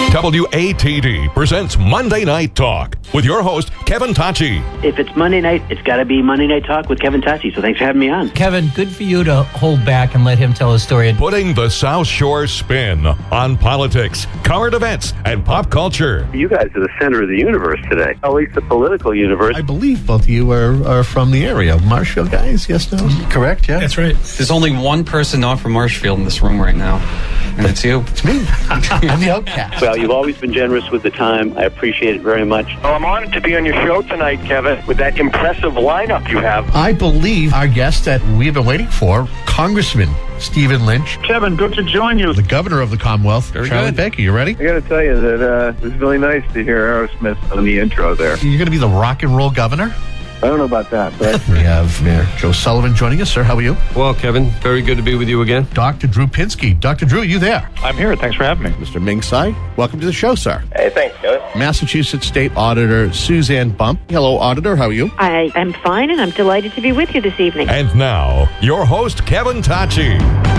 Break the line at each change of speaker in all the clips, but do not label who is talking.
WATD presents Monday Night Talk with your host, Kevin Tachi.
If it's Monday night, it's got to be Monday Night Talk with Kevin Tachi. So thanks for having me on.
Kevin, good for you to hold back and let him tell his story.
Putting the South Shore spin on politics, current events, and pop culture.
You guys are the center of the universe today, at least the political universe.
I believe both of you are from the area. Marshall guys, yes, no?
Correct, yeah.
That's right.
There's only one person not from Marshfield in this room right now, and it's you.
It's me. I'm the outcast.
Well, you've always been generous with the time. I appreciate it very much.
Well, I'm honored to be on your show tonight, Kevin, with that impressive lineup you have.
I believe our guest that we've been waiting for, Congressman Stephen Lynch,
Kevin, good to join you.
the governor of the Commonwealth.
Very
Charlie
good.
Baker, you ready?
I got to tell you that it was really nice to hear Aerosmith on the intro there.
You're going to be the rock and roll governor?
I don't know about that, but
We have Mayor Joe Sullivan joining us. Sir, how are you?
Well, Kevin, very good to be with you again.
Dr. Drew Pinsky. Dr. Drew, you there?
I'm here. Thanks for having me.
Mr. Ming Tsai, welcome to the show, sir.
Hey, thanks, Kevin.
Massachusetts State Auditor Suzanne Bump. Hello, Auditor. How are you?
I am fine, and I'm delighted to be with you this evening.
And now, your host, Kevin Tachi.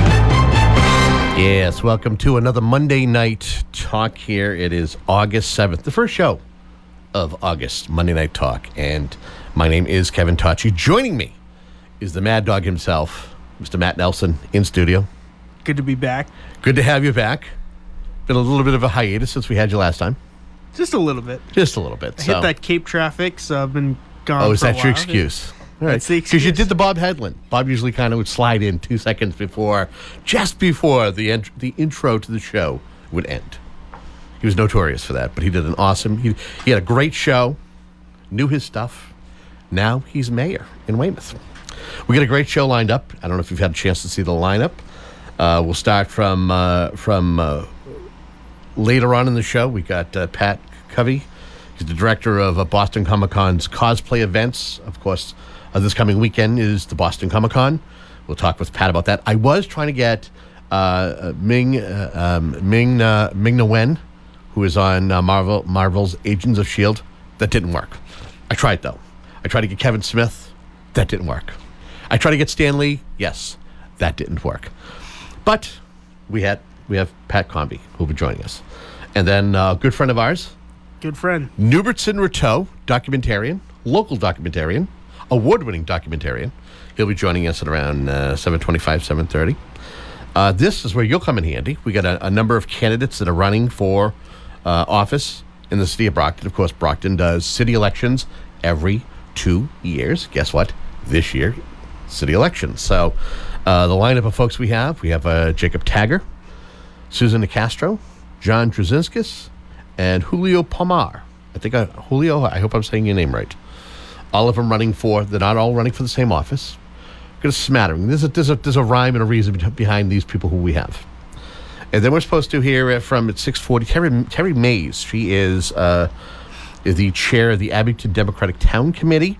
Yes, welcome to another Monday Night Talk here. It is August 7th, the first show of August, Monday Night Talk. And my name is Kevin Tachi. Joining me is the Mad Dog himself, Mr. Matt Nelson, in studio.
Good to be back.
Good to have you back. Been a little bit of a hiatus since we had you last time.
Just a little bit.
Just a little bit.
I hit that Cape traffic, so I've been gone.
Oh, is
for a
that your
while.
excuse? All right.
That's the
Because you
excuse.
did the Bob Headland. Bob usually kind of would slide in 2 seconds before, just before the intro to the show would end. He was notorious for that, but he did an awesome, he had a great show, knew his stuff. Now he's mayor in Weymouth. We got a great show lined up. I don't know if you've had a chance to see the lineup. We'll start from later on in the show. We got Pat Covey. He's the director of Boston Comic Con's cosplay events. Of course, this coming weekend is the Boston Comic Con. We'll talk with Pat about that. I was trying to get Ming Na Wen, who is on Marvel's Agents of S.H.I.E.L.D. That didn't work. I tried, though. I tried to get Kevin Smith. That didn't work. I tried to get Stan Lee. Yes, that didn't work. But we have Pat Comby, who will be joining us. And then a good friend of ours,
Good friend.
Nubertson Rateau, documentarian, local documentarian, award-winning documentarian. He'll be joining us at around 7:25, 7:30. This is where you'll come in handy. We got a number of candidates that are running for office in the city of Brockton. Of course, Brockton does city elections every 2 years. Guess what? This year, city elections. So the lineup of folks we have Jacob Tagger, Susan Nicastro, John Drzezinskis, and Julio Pomar. Julio, I hope I'm saying your name right. All of them they're not all running for the same office. Got a smattering. There's a rhyme and a reason behind these people who we have. And then we're supposed to hear from at 6:40, Terry Mays. She is the chair of the Abington Democratic Town Committee.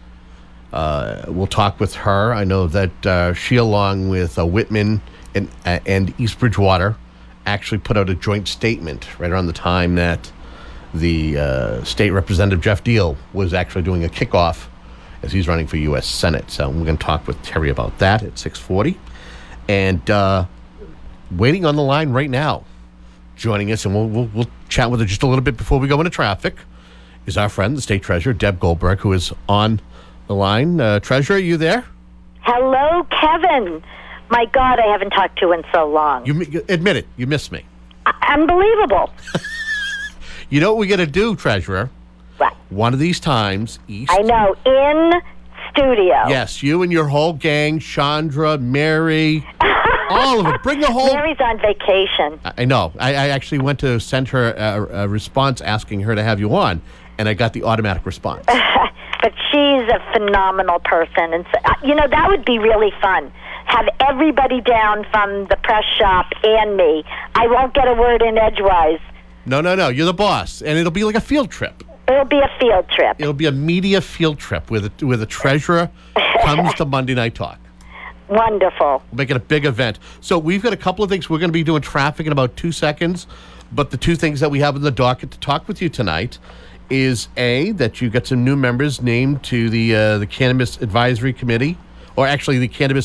We'll talk with her. I know that she, along with Whitman and East Bridgewater, actually put out a joint statement right around the time that the state representative Jeff Deal was actually doing a kickoff as he's running for U.S. Senate. So we're going to talk with Terry about that at 6:40. And waiting on the line right now, joining us, and we'll chat with her just a little bit before we go into traffic, is our friend, the state treasurer, Deb Goldberg, who is on the line. Treasurer, are you there?
Hello, Kevin. My God, I haven't talked to you in so long.
You admit it. You missed me.
Unbelievable.
You know what we got to do, Treasurer?
What?
One of these times,
I know, in studio.
Yes, you and your whole gang, Chandra, Mary, all of it. Bring the whole...
Mary's on vacation.
I know. I actually went to send her a response asking her to have you on, and I got the automatic response.
But she's a phenomenal person. And so, that would be really fun. Have everybody down from the press shop and me. I won't get a word in edgewise.
No. You're the boss, and it'll be like a field trip.
It'll be a field trip.
It'll be a media field trip where the treasurer comes to Monday Night Talk.
Wonderful.
We'll make it a big event. So we've got a couple of things. We're going to be doing traffic in about 2 seconds, but the two things that we have in the docket to talk with you tonight is A, that you got some new members named to the Cannabis Advisory Committee, or actually the Cannabis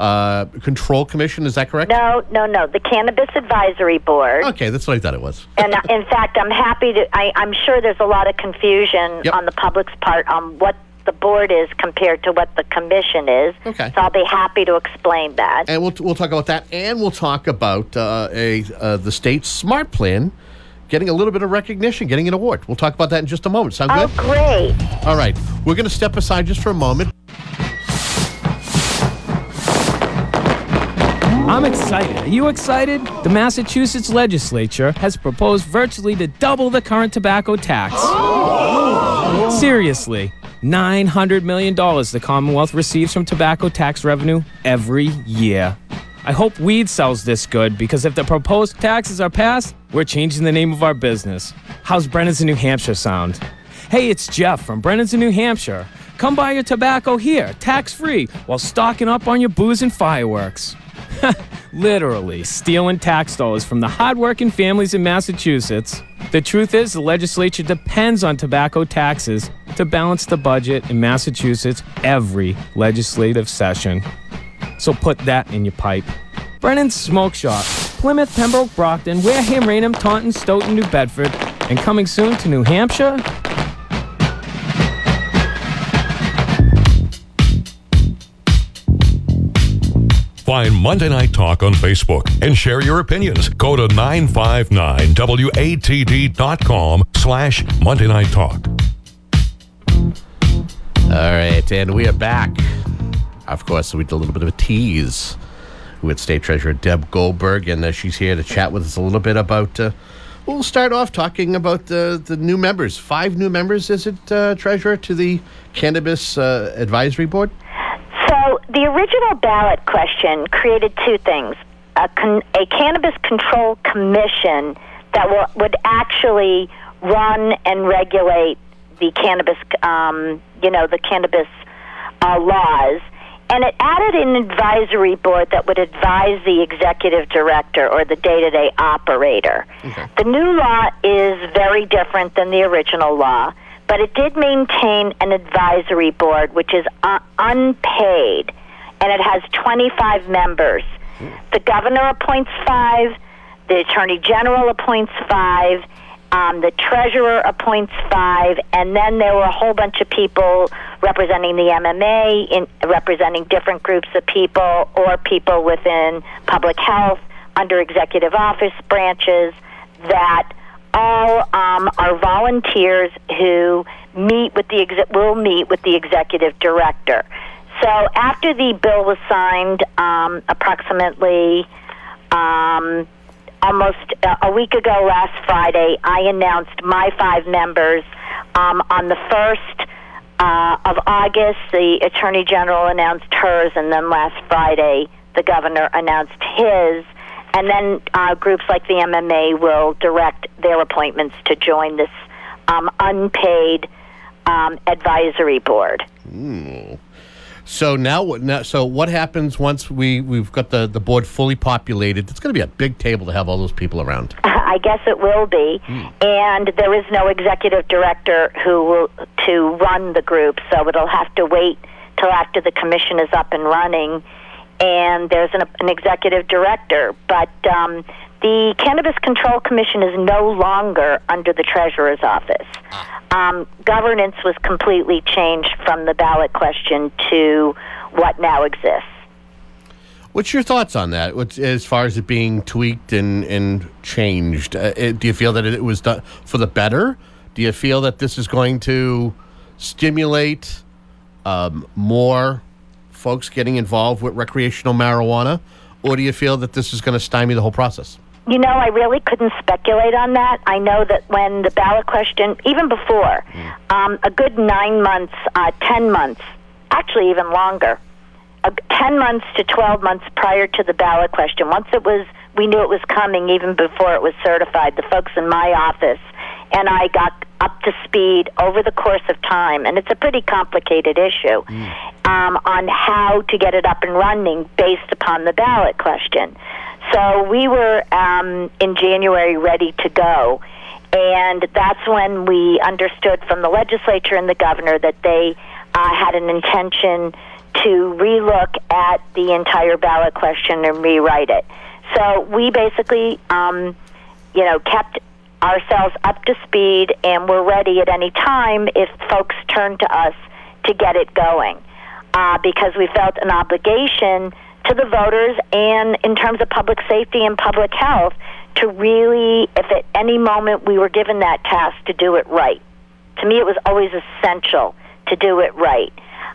Control Commission. Is that correct?
No. The Cannabis Advisory Board.
Okay, that's what I thought it was.
And in fact, I'm happy to. I'm sure there's a lot of confusion on the public's part on what the board is compared to what the commission is.
Okay.
So I'll be happy to explain that.
And we'll talk about that, and we'll talk about the state's SMART plan getting a little bit of recognition, getting an award. We'll talk about that in just a moment. Sound good?
Oh, great.
All right. We're going to step aside just for a moment.
I'm excited. Are you excited? The Massachusetts legislature has proposed virtually to double the current tobacco tax. Seriously, $900 million the Commonwealth receives from tobacco tax revenue every year. I hope weed sells this good, because if the proposed taxes are passed, we're changing the name of our business. How's Brennan's in New Hampshire sound? Hey, it's Jeff from Brennan's in New Hampshire. Come buy your tobacco here, tax-free, while stocking up on your booze and fireworks. Literally stealing tax dollars from the hardworking families in Massachusetts. The truth is, the legislature depends on tobacco taxes to balance the budget in Massachusetts every legislative session. So put that in your pipe. Brennan's Smoke Shop, Plymouth, Pembroke, Brockton, Wareham, Raynham, Taunton, Stoughton, New Bedford, and coming soon to New Hampshire.
Find Monday Night Talk on Facebook and share your opinions. Go to 959watd.com/Monday Night Talk.
All right, and we are back. Of course, we did a little bit of a tease with State Treasurer Deb Goldberg, and she's here to chat with us a little bit about, we'll start off talking about the new members. 5 new members, is it, Treasurer, to the Cannabis Advisory Board?
So the original ballot question created 2 things. A Cannabis Control Commission that would actually run and regulate the cannabis, the cannabis laws. And it added an advisory board that would advise the executive director or the day-to-day operator. Okay. The new law is very different than the original law, but it did maintain an advisory board, which is unpaid, and it has 25 members. The governor appoints 5, the attorney general appoints 5, the treasurer appoints 5, and then there were a whole bunch of people representing the MMA, representing different groups of people, or people within public health, under executive office branches, that all are volunteers who will meet with the executive director. So after the bill was signed, approximately almost a week ago last Friday, I announced my 5 members. On the 1st of August, the Attorney General announced hers, and then last Friday, the Governor announced his. And then groups like the MMA will direct their appointments to join this unpaid advisory board.
So so what happens once we've got the board fully populated? It's going to be a big table to have all those people around.
I guess it will be. And there is no executive director to run the group, so it'll have to wait till after the commission is up and running, and there's an executive director. But the Cannabis Control Commission is no longer under the Treasurer's office. Governance was completely changed from the ballot question to what now exists.
What's your thoughts on that, as far as it being tweaked and changed? Do you feel that it was done for the better? Do you feel that this is going to stimulate more folks getting involved with recreational marijuana? Or do you feel that this is going to stymie the whole process?
You know, I really couldn't speculate on that. I know that when the ballot question, even before, a good 9 months, 10 months, actually even longer, 10 months to 12 months prior to the ballot question, once we knew it was coming even before it was certified, the folks in my office and I got up to speed over the course of time, and it's a pretty complicated issue, on how to get it up and running based upon the ballot question. So we were in January ready to go, and that's when we understood from the legislature and the governor that they had an intention to relook at the entire ballot question and rewrite it. So we basically, kept ourselves up to speed, and we're ready at any time if folks turn to us to get it going, because we felt an obligation to the voters and in terms of public safety and public health to really, if at any moment we were given that task, to do it right. To me, it was always essential to do it right.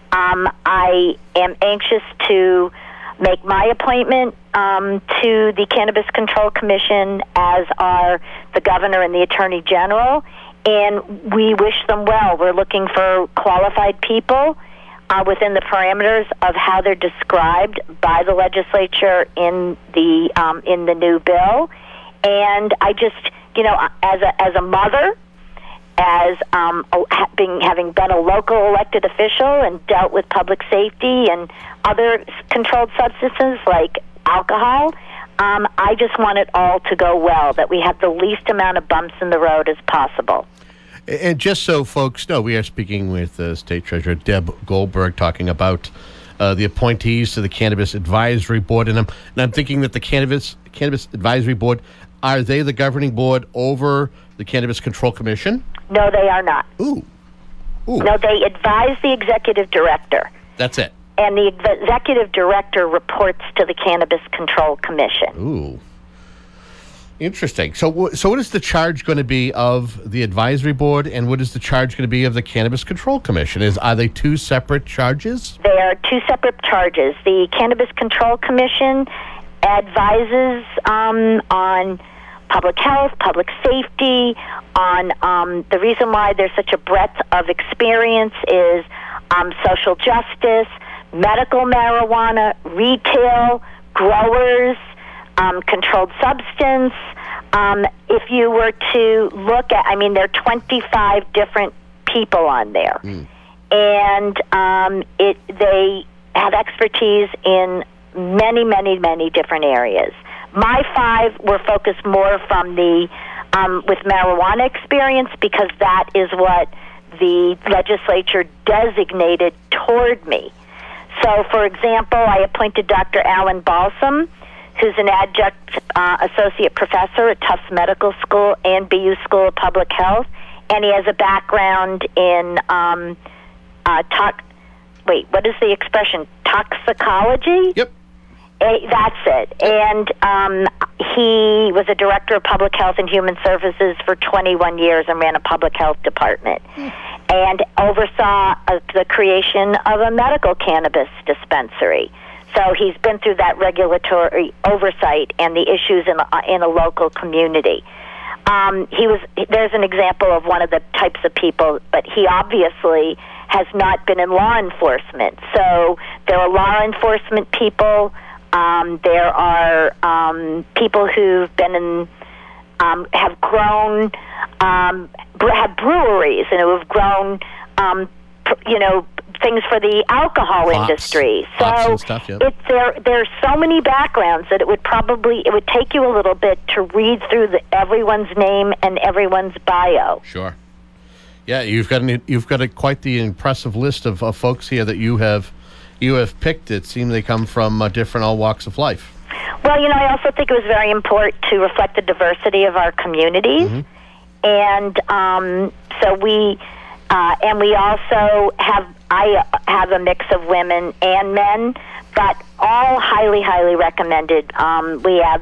I am anxious to make my appointment to the Cannabis Control Commission, as are the governor and the attorney general, and we wish them well. We're looking for qualified people within the parameters of how they're described by the legislature in the new bill. And I just, as a mother, as having been a local elected official and dealt with public safety and other controlled substances like alcohol, I just want it all to go well, that we have the least amount of bumps in the road as possible.
And just so folks know, we are speaking with State Treasurer Deb Goldberg, talking about the appointees to the Cannabis Advisory Board. And I'm thinking that the Cannabis Advisory Board, are they the governing board over the Cannabis Control Commission?
No, they are not.
Ooh.
No, they advise the executive director.
That's it.
And the executive director reports to the Cannabis Control Commission.
Ooh. Interesting. So what is the charge going to be of the advisory board, and what is the charge going to be of the Cannabis Control Commission? Are they two separate charges?
They are two separate charges. The Cannabis Control Commission advises on public health, public safety, on the reason why there's such a breadth of experience is social justice, medical marijuana, retail, growers, controlled substance. If you were to look at, there are 25 different people on there. And they have expertise in many, many, many different areas. My 5 were focused more from the with marijuana experience, because that is what the legislature designated toward me. So, for example, I appointed Dr. Alan Balsam, who's an adjunct associate professor at Tufts Medical School and BU School of Public Health, and he has a background in what is the expression? Toxicology?
Yep.
That's it. And he was a director of public health and human services for 21 years and ran a public health department and oversaw the creation of a medical cannabis dispensary. So he's been through that regulatory oversight and the issues in a local community. There's an example of one of the types of people, but he obviously has not been in law enforcement. So there are law enforcement people. There are people who've been in, have grown, have breweries and who have grown, things for the alcohol industry. So
stuff, yep.
There's so many backgrounds that it would take you a little bit to read through everyone's name and everyone's bio.
Sure. Yeah, you've got quite the impressive list of folks here that you have picked. It seems they come from different all walks of life.
Well, I also think it was very important to reflect the diversity of our communities, and so we also have. I have a mix of women and men, but all highly, highly recommended. We have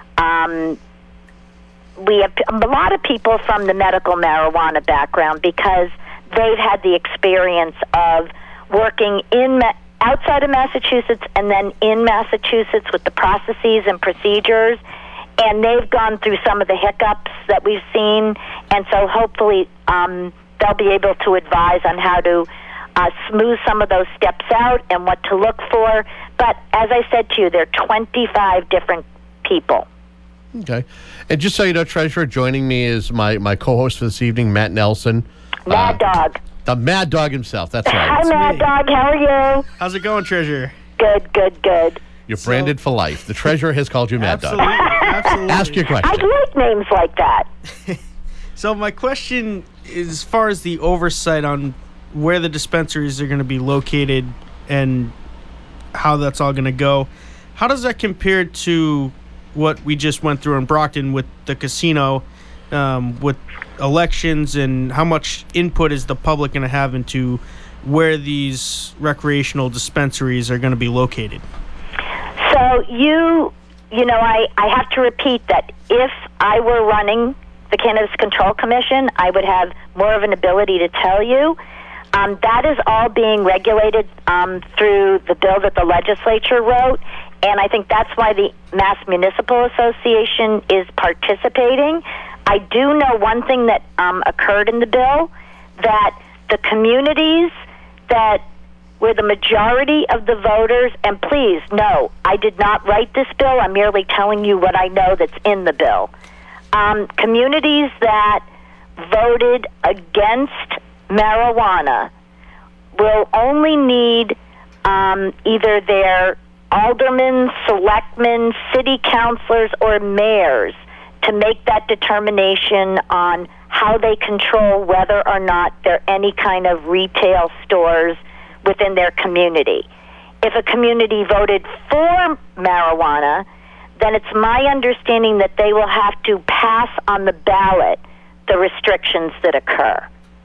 a lot of people from the medical marijuana background because they've had the experience of working outside of Massachusetts and then in Massachusetts with the processes and procedures, and they've gone through some of the hiccups that we've seen, and so hopefully they'll be able to advise on how to smooth some of those steps out and what to look for. But as I said to you, there are 25 different people.
Okay. And just so you know, Treasurer, joining me is my co-host for this evening, Matt Nelson.
Mad Dog.
The Mad Dog himself, that's right.
Hi, Mad Dog. How are you?
How's it going, Treasurer?
Good.
You're branded for life. The Treasurer has called you Mad Dog.
Absolutely.
Ask your question.
I like names like that.
So my question is, as far as the oversight on where the dispensaries are going to be located and how that's all going to go. How does that compare to what we just went through in Brockton with the casino, with elections, and how much input is the public going to have into where these recreational dispensaries are going to be located?
So I have to repeat that if I were running the Cannabis Control Commission, I would have more of an ability to tell you. That is all being regulated through the bill that the legislature wrote, and I think that's why the Mass Municipal Association is participating. I do know one thing that occurred in the bill, that the communities that where the majority of the voters, and please, no, I did not write this bill. I'm merely telling you what I know that's in the bill. Communities that voted against marijuana will only need either their aldermen, selectmen, city councilors, or mayors to make that determination on how they control whether or not there are any kind of retail stores within their community. If a community voted for marijuana, then it's my understanding that they will have to pass on the ballot the restrictions that occur.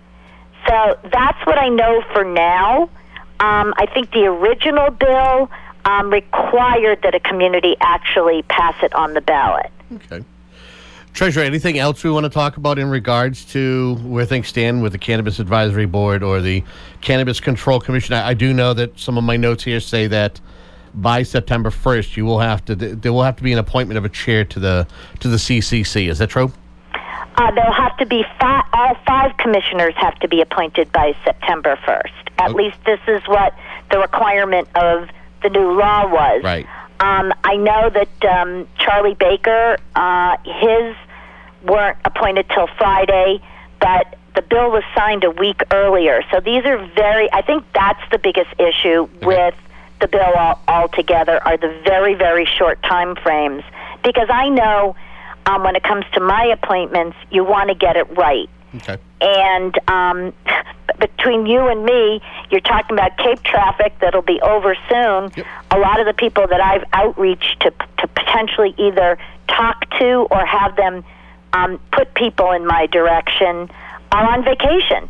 So that's what I know for now. I think the original bill required that a community actually pass it on the ballot.
Okay. Treasurer, anything else we want to talk about in regards to where things stand with the Cannabis Advisory Board or the Cannabis Control Commission? I do know that some of my notes here say that by September 1st, there will have to be an appointment of a chair to the CCC. Is that true?
There'll have to be all 5 commissioners have to be appointed by September 1st. At least this is what the requirement of the new law was.
Right.
I know that Charlie Baker, his weren't appointed till Friday, but the bill was signed a week earlier. So these are I think that's the biggest issue with the bill altogether, are the very, very short time frames. Because I know when it comes to my appointments, you want to get it right.
Okay.
And between you and me, you're talking about Cape traffic that'll be over soon.
Yep.
A lot of the people that I've outreached to potentially either talk to or have them put people in my direction are on vacation.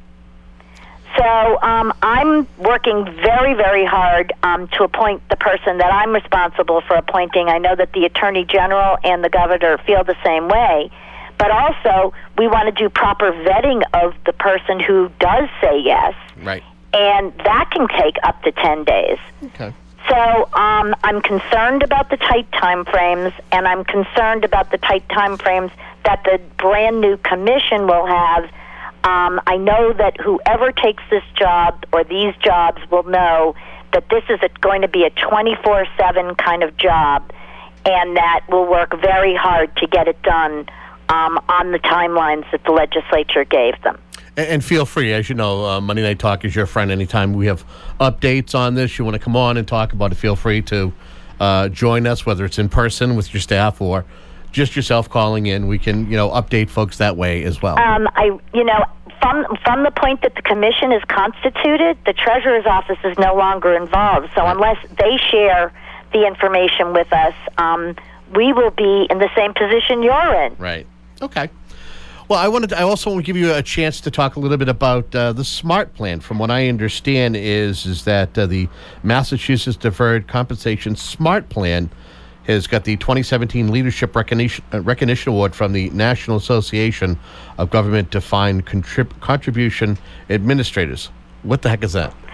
So I'm working very, very hard to appoint the person that I'm responsible for appointing. I know that the Attorney General and the Governor feel the same way. But also, we want to do proper vetting of the person who does say yes.
Right.
And that can take up to 10 days.
Okay.
So I'm concerned about the tight time frames, and I'm concerned about the tight time frames that the brand new commission will have. I know that whoever takes this job or these jobs will know that this is going to be a 24/7 kind of job, and that will work very hard to get it done on the timelines that the legislature gave them.
And feel free, as you know, Monday Night Talk is your friend. Anytime we have updates on this, you want to come on and talk about it, feel free to join us, whether it's in person with your staff or just yourself calling in. We can, update folks that way as well.
From the point that the commission is constituted, the treasurer's office is no longer involved. So unless they share the information with us, we will be in the same position you're in.
Right. Okay. Well, I also want to give you a chance to talk a little bit about the SMART plan. From what I understand is that the Massachusetts Deferred Compensation SMART plan has got the 2017 Leadership Recognition Award from the National Association of Government Defined Contribution Administrators. What the heck is that?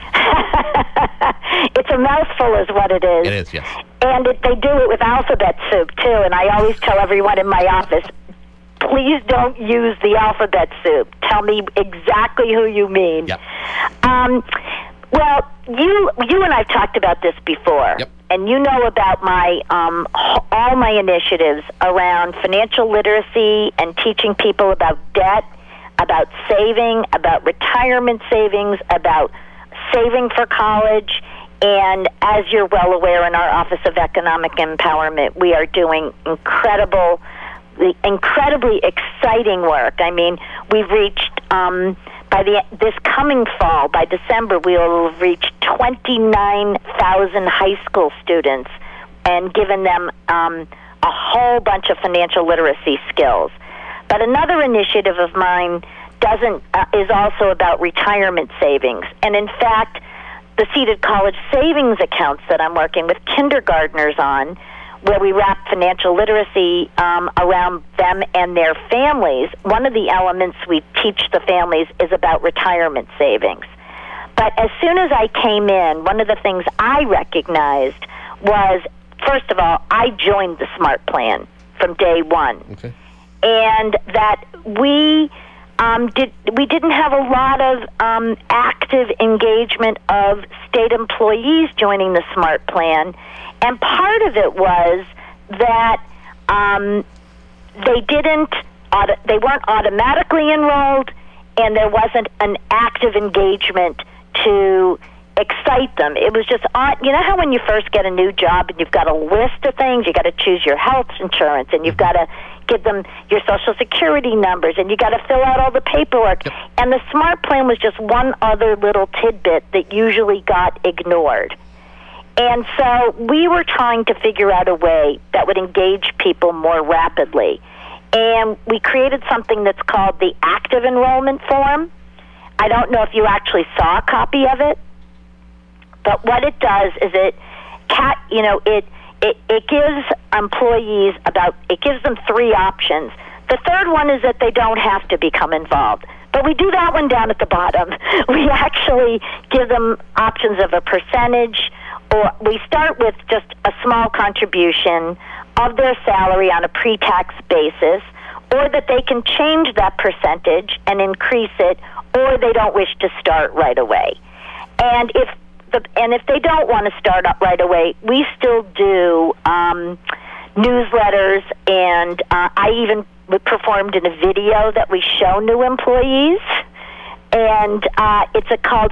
It's a mouthful is what it is.
It is, yes.
And they do it with alphabet soup, too. And I always tell everyone in my office, please don't use the alphabet soup. Tell me exactly who you mean.
Yep.
Well, you and I've talked about this before.
Yep.
And you know about my all my initiatives around financial literacy and teaching people about debt, about saving, about retirement savings, about saving for college. And as you're well aware, in our Office of Economic Empowerment, we are doing incredibly exciting work. I mean, we've reached this coming fall, by December, we will have reached 29,000 high school students and given them a whole bunch of financial literacy skills. But another initiative of mine is also about retirement savings. And in fact, the seated college savings accounts that I'm working with kindergartners on, where we wrap financial literacy around them and their families, one of the elements we teach the families is about retirement savings. But as soon as I came in, one of the things I recognized was, first of all, I joined the SMART plan from day one.
Okay.
And that we didn't have a lot of active engagement of state employees joining the SMART plan. And part of it was that they weren't automatically enrolled, and there wasn't an active engagement to excite them. It was just, you know how when you first get a new job and you've got a list of things, you got to choose your health insurance, and you've got to give them your Social Security numbers, and you got to fill out all the paperwork. Yep. And the SMART plan was just one other little tidbit that usually got ignored. And so we were trying to figure out a way that would engage people more rapidly. And we created something that's called the Active Enrollment Form. I don't know if you actually saw a copy of it, but what it does is it gives employees it gives them three options. The third one is that they don't have to become involved. But we do that one down at the bottom. We actually give them options of a percentage, or we start with just a small contribution of their salary on a pre-tax basis, or that they can change that percentage and increase it, or they don't wish to start right away. And if they don't want to start up right away, we still do newsletters, and I even performed in a video that we show new employees, and it's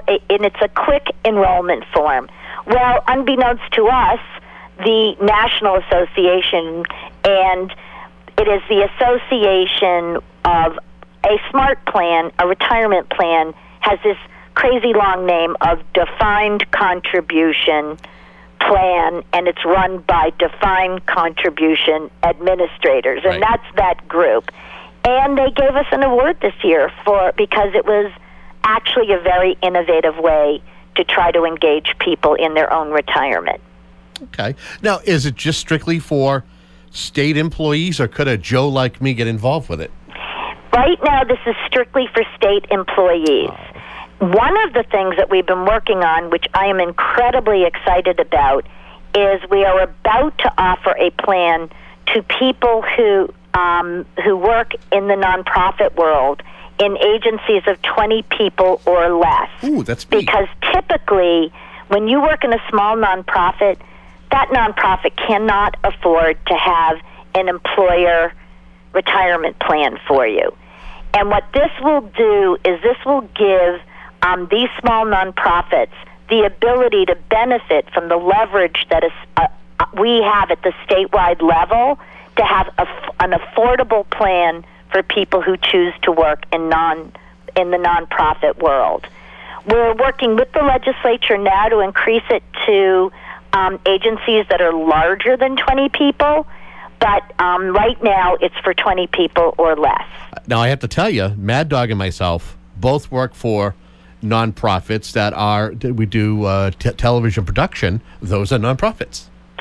a quick enrollment form. Well, unbeknownst to us, the National Association, and it is the Association of a SMART plan, a retirement plan, has this crazy long name of Defined Contribution Plan, and it's run by Defined Contribution Administrators, and that's that group. And they gave us an award this year because it was actually a very innovative way to try to engage people in their own retirement.
Okay. Now, is it just strictly for state employees, or could a Joe like me get involved with it?
Right now, this is strictly for state employees. One of the things that we've been working on, which I am incredibly excited about, is we are about to offer a plan to people who work in the nonprofit world in agencies of 20 people or less.
Ooh, that's big.
Because typically, when you work in a small nonprofit, that nonprofit cannot afford to have an employer retirement plan for you. And what this will do is this will give these small nonprofits the ability to benefit from the leverage that we have at the statewide level to have an affordable plan for people who choose to work in the nonprofit world. We're working with the legislature now to increase it to agencies that are larger than 20 people, but right now it's for 20 people or less.
Now, I have to tell you, Mad Dog and myself both work for nonprofits that we do television production. Those are nonprofits.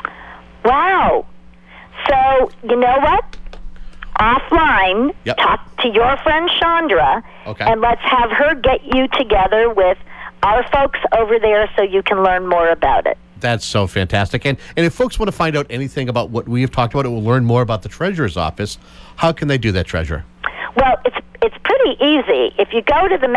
Wow. So, you know what? Offline, talk to your friend Chandra, and let's have her get you together with our folks over there so you can learn more about it.
That's so fantastic. And if folks want to find out anything about what we have talked about, or learn more about the Treasurer's Office, how can they do that, Treasurer?
Well, it's pretty easy. If you go to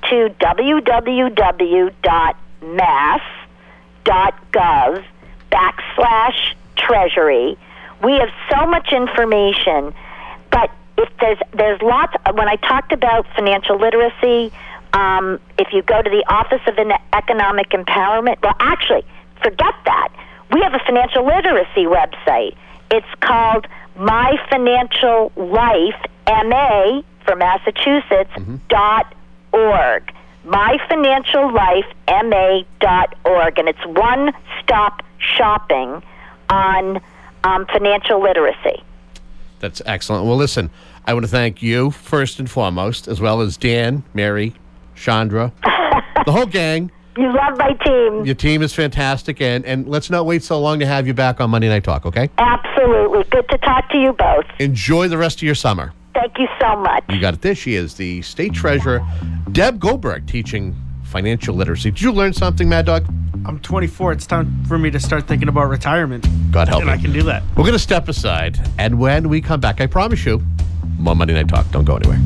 www.mass.gov/treasury, we have so much information. But if there's lots. When I talked about financial literacy, if you go to the Office of Economic Empowerment, well, actually, forget that. We have a financial literacy website. It's called My Financial Life, MA for Massachusetts, myfinanciallifema.org, and it's one-stop shopping on financial literacy.
That's excellent. Well, listen, I want to thank you first and foremost, as well as Dan, Mary, Chandra, the whole gang.
You love my team.
Your team is fantastic, and let's not wait so long to have you back on Monday Night Talk, okay?
Absolutely. Good to talk to you both.
Enjoy the rest of your summer.
Thank you so much.
You got it. There she is, the State Treasurer, Deb Goldberg, teaching financial literacy. Did you learn something, Mad Dog?
I'm 24. It's time for me to start thinking about retirement.
God help
and
me.
I can do that.
We're going to step aside, and when we come back, I promise you, more Monday Night Talk. Don't go anywhere.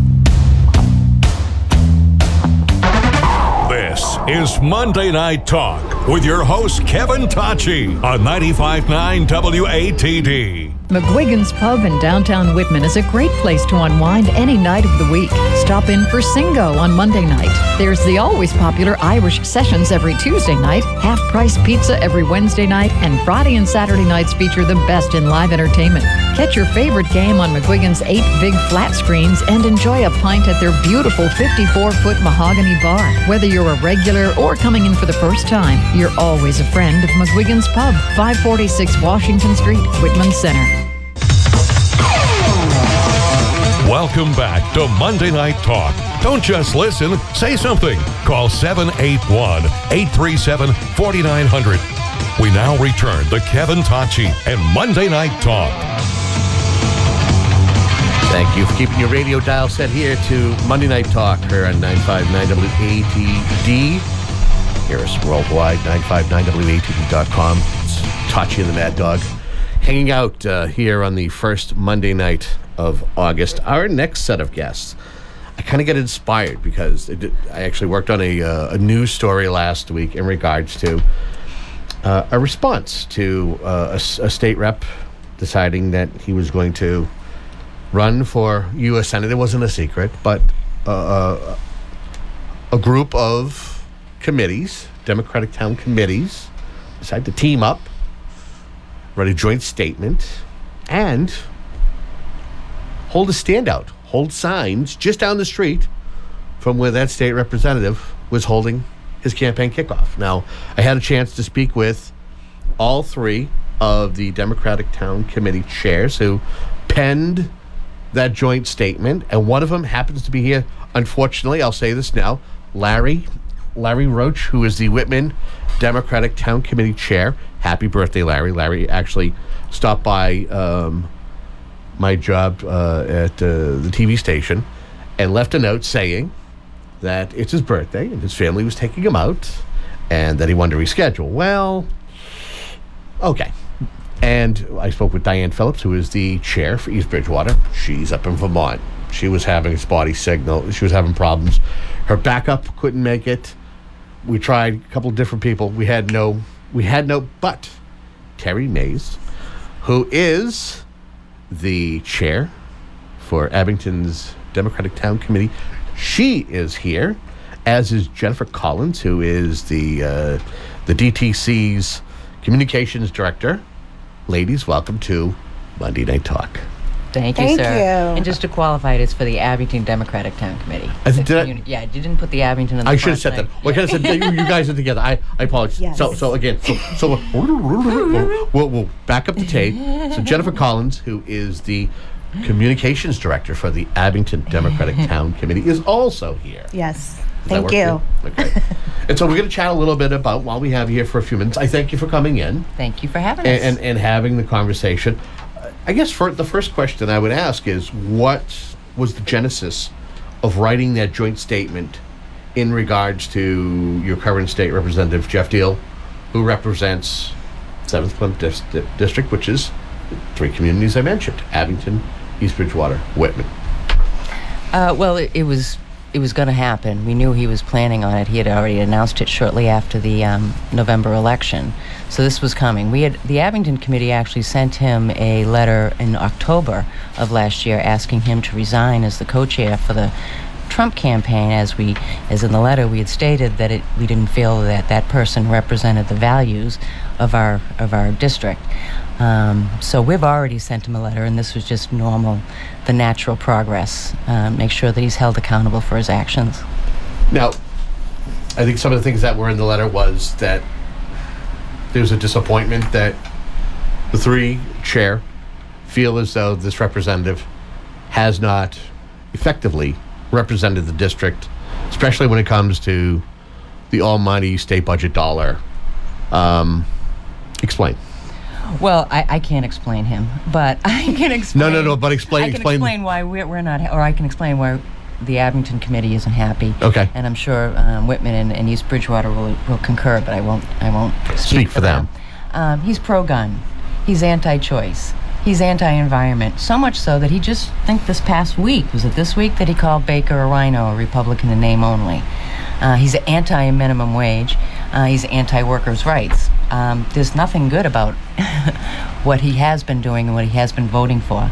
This is Monday Night Talk with your host, Kevin Tacci, on 95.9 WATD.
McGuigan's Pub in downtown Whitman is a great place to unwind any night of the week. Stop in for Singo on Monday night. There's the always popular Irish Sessions every Tuesday night, half-price pizza every Wednesday night, and Friday and Saturday nights feature the best in live entertainment. Catch your favorite game on McGuigan's 8 big flat screens and enjoy a pint at their beautiful 54-foot mahogany bar. Whether you're a regular or coming in for the first time, you're always a friend of McGuigan's Pub, 546 Washington Street, Whitman Center.
Welcome back to Monday Night Talk. Don't just listen, say something. Call 781-837-4900. We now return to Kevin Tacci and Monday Night Talk.
Thank you for keeping your radio dial set here to Monday Night Talk here on 959 WATD. Hear us worldwide, 959WATD.com. It's Tacci and the Mad Dog. Hanging out here on the first Monday night of August. Our next set of guests, I kind of get inspired because I actually worked on a news story last week in regards to a response to a state rep deciding that he was going to run for U.S. Senate. It wasn't a secret, but a group of committees, Democratic town committees, decided to team up, write a joint statement, and hold a standout, hold signs just down the street from where that state representative was holding his campaign kickoff. Now, I had a chance to speak with all three of the Democratic Town Committee chairs who penned that joint statement, and one of them happens to be here. Unfortunately, I'll say this now, Larry Roach, who is the Whitman Democratic Town Committee chair. Happy birthday, Larry. Larry actually stopped by my job at the TV station and left a note saying that it's his birthday and his family was taking him out and that he wanted to reschedule. Well, okay. And I spoke with Diane Phillips, who is the chair for East Bridgewater. She's up in Vermont. She was having a spotty signal. She was having problems. Her backup couldn't make it. We tried a couple of different people. We had no but Terry Mays, who is the chair for Abington's Democratic Town Committee. She is here, as is Jennifer Collins, who is the DTC's communications director. Ladies, welcome to Monday Night Talk.
Thank you, sir. And just to qualify it, it's for the Abington Democratic Town Committee. Yeah, you didn't put the Abington in the
I should have said that. Well, I could have said you guys are together. I apologize. Yes. So again, we'll back up the tape. So Jennifer Collins, who is the communications director for the Abington Democratic Town Committee, is also here.
Yes. Thank you.
Okay. And so we're going to chat a little bit about, while we have you here for a few minutes, I thank you for coming in.
Thank you for having us.
And having the conversation. I guess for the first question I would ask is, what was the genesis of writing that joint statement in regards to your current state representative, Jeff Deal, who represents 7th Plymouth District, which is the three communities I mentioned, Abington, East Bridgewater, Whitman?
Well, it was going to happen. We knew he was planning on it. He had already announced it shortly after the November election. So this was coming. The Abington Committee actually sent him a letter in October of last year asking him to resign as the co-chair for the Trump campaign. As in the letter we had stated that we didn't feel that person represented the values of our district. So we've already sent him a letter, and this was just the natural progress. Make sure that he's held accountable for his actions.
Now, I think some of the things that were in the letter was that there's a disappointment that the three chair feel as though this representative has not effectively represented the district, especially when it comes to the almighty state budget dollar. Explain.
Well, I can't explain him, but I can explain.
No, but explain.
I can explain why we're not, or I can explain why the Abington Committee isn't happy.
Okay.
And I'm sure Whitman and East Bridgewater will concur, but I won't speak
for them.
He's pro-gun. He's anti-choice. He's anti-environment. So much so that he just, I think this past week, was it this week, that he called Baker a rhino, a Republican in name only. He's anti-minimum wage. He's anti-workers' rights. There's nothing good about what he has been doing and what he has been voting for.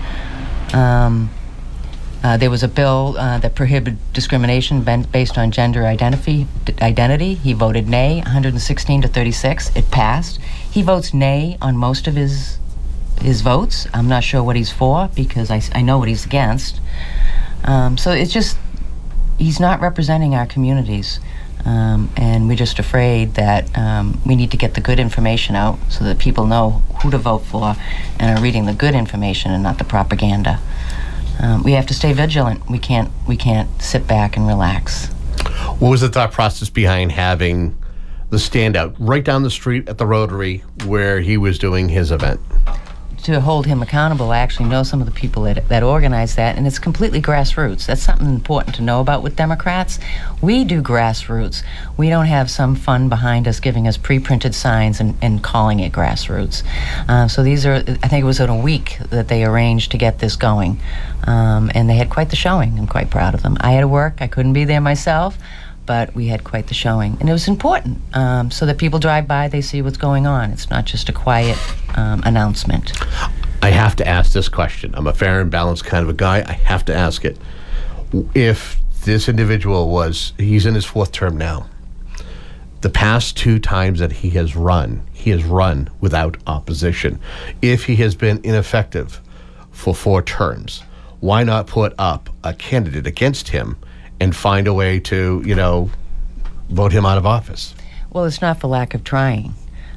There was a bill that prohibited discrimination based on gender identity. He voted nay, 116 to 36. It passed. He votes nay on most of his votes. I'm not sure what he's for because I know what he's against. So it's just, he's not representing our communities. And we're just afraid that we need to get the good information out so that people know who to vote for and are reading the good information and not the propaganda. We have to stay vigilant. We can't sit back and relax.
What was the thought process behind having the standout right down the street at the Rotary where he was doing his event?
To hold him accountable, I actually know some of the people that organize that, and it's completely grassroots. That's something important to know about with Democrats. We do grassroots. We don't have some fund behind us giving us pre-printed signs and calling it grassroots. So these are, I think it was in a week that they arranged to get this going. And they had quite the showing. I'm quite proud of them. I had to work. I couldn't be there myself, but we had quite the showing. And it was important so that people drive by, they see what's going on. It's not just a quiet announcement.
I have to ask this question. I'm a fair and balanced kind of a guy. I have to ask it. If this individual he's in his fourth term now, the past two times that he has run without opposition. If he has been ineffective for 4 terms, why not put up a candidate against him and find a way to, vote him out of office?
Well, it's not for lack of trying.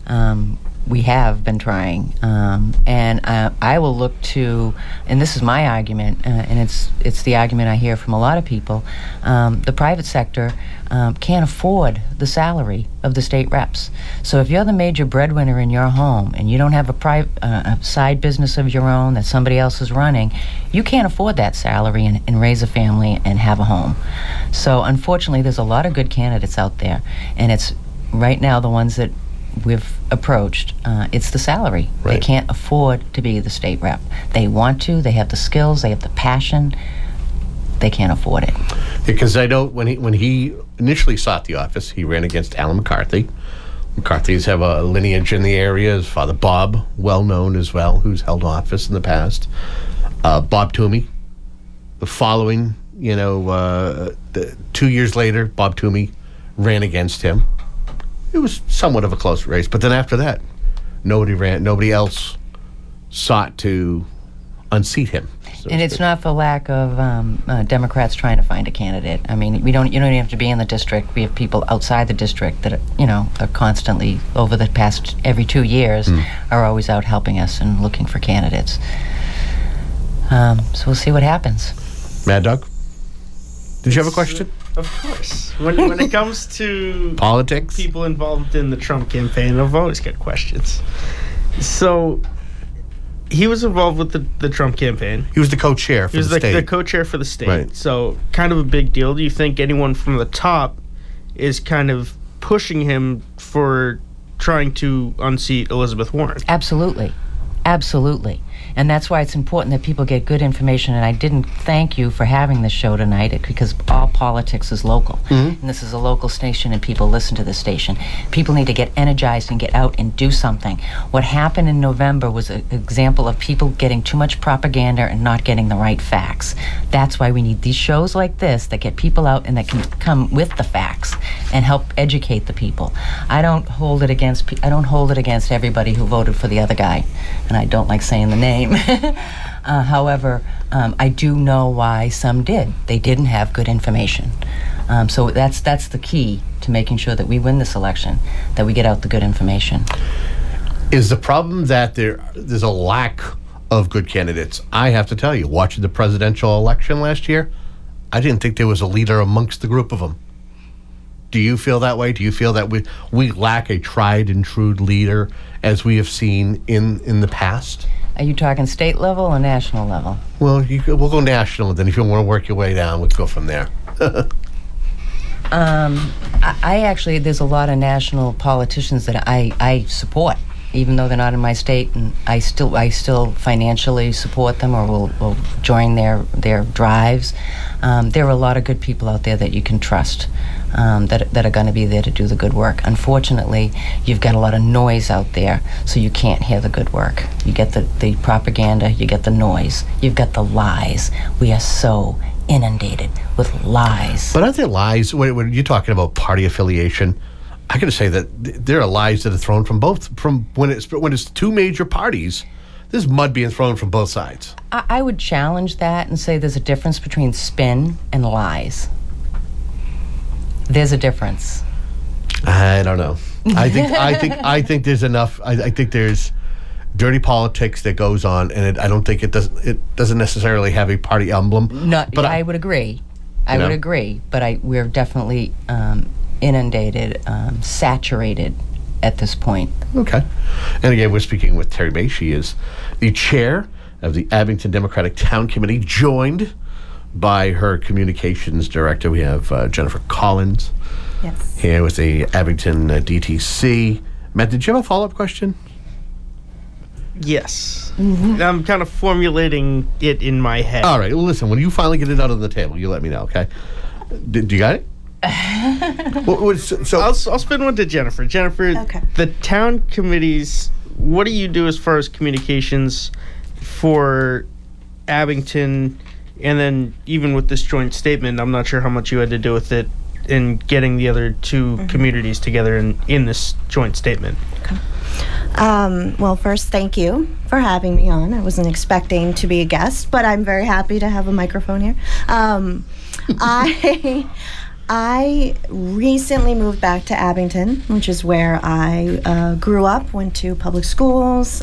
We have been trying, and I will look to, and this is my argument, and it's the argument I hear from a lot of people. The private sector can't afford the salary of the state reps. So if you're the major breadwinner in your home and you don't have a side business of your own that somebody else is running, you can't afford that salary and raise a family and have a home. So unfortunately, there's a lot of good candidates out there, and it's right now the ones that we've approached, it's the salary. Right. They can't afford to be the state rep. They want to, they have the skills, they have the passion. They can't afford it.
Because I know when he initially sought the office, he ran against Alan McCarthy. McCarthys have a lineage in the area. His father, Bob, well known as well, who's held office in the past. Bob Toomey. The following, 2 years later, Bob Toomey ran against him. It was somewhat of a close race, but then after that, nobody else sought to unseat him.
And it's not for lack of Democrats trying to find a candidate. I mean, you don't even have to be in the district. We have people outside the district that are constantly, over the past every 2 years, are always out helping us and looking for candidates. So we'll see what happens.
Mad Dog, did you have a question?
Of course. When it comes to
politics,
people involved in the Trump campaign, I've always got questions. So he was involved with the Trump campaign.
He was the co-chair for the state.
He was the co-chair for the state.
Right.
So kind of a big deal. Do you think anyone from the top is kind of pushing him for trying to unseat Elizabeth Warren?
Absolutely. Absolutely. And that's why it's important that people get good information. And I didn't thank you for having this show tonight because all politics is local. Mm-hmm. And this is a local station and people listen to this station. People need to get energized and get out and do something. What happened in November was an example of people getting too much propaganda and not getting the right facts. That's why we need these shows like this that get people out and that can come with the facts and help educate the people. I don't hold it against everybody who voted for the other guy. And I don't like saying the name. However, I do know why some did. They didn't have good information. So that's the key to making sure that we win this election, that we get out the good information.
Is the problem that there's a lack of good candidates? I have to tell you, watching the presidential election last year, I didn't think there was a leader amongst the group of them. Do you feel that way? Do you feel that we lack a tried and true leader as we have seen in the past?
Are you talking state level or national level?
Well, we'll go national, then if you want to work your way down, we'll go from there.
I actually, there's a lot of national politicians that I support, even though they're not in my state, and I still financially support them or will join their drives. There are a lot of good people out there that you can trust, that are going to be there to do the good work. Unfortunately, you've got a lot of noise out there, so you can't hear the good work. You get the propaganda, you get the noise, you've got the lies. We are so inundated with lies.
But aren't there lies when you're talking about party affiliation? I got to say that there are lies that are thrown from when it's two major parties. There's mud being thrown from both sides.
I would challenge that and say there's a difference between spin and lies. There's a difference.
I don't know. I think there's enough. I think there's dirty politics that goes on, and I don't think it doesn't necessarily have a party emblem.
But I would agree. I would agree. But we're definitely inundated, saturated at this point.
Okay. And again, we're speaking with Terry Bay. She is the chair of the Abington Democratic Town Committee, joined by her communications director. We have Jennifer Collins.
Yes.
Here with the Abington DTC. Matt, did you have a follow-up question?
Yes. Mm-hmm. I'm kind of formulating it in my head.
All right. Well, listen, when you finally get it out on the table, you let me know, okay? Do you got it?
So I'll spin one to Jennifer. Jennifer, okay. The town committees, what do you do as far as communications for Abington? And then even with this joint statement, I'm not sure how much you had to do with it in getting the other two communities together in this joint statement.
Okay. Well, first, thank you for having me on. I wasn't expecting to be a guest, but I'm very happy to have a microphone here. I recently moved back to Abington, which is where I grew up, went to public schools,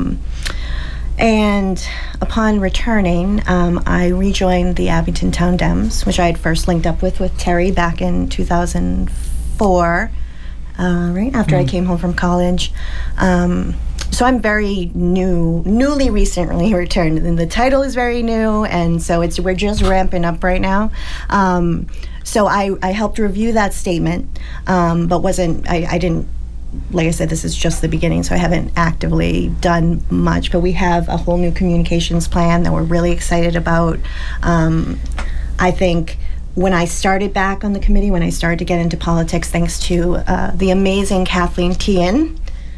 and upon returning, I rejoined the Abington Town Dems, which I had first linked up with Terry back in 2004, right after I came home from college. So I'm very newly recently returned, and the title is very new, and so we're just ramping up right now. So I helped review that statement, but I didn't. Like I said, this is just the beginning, so I haven't actively done much, but we have a whole new communications plan that we're really excited about. I think when I started back on the committee, when I started to get into politics, thanks to the amazing Kathleen Tian,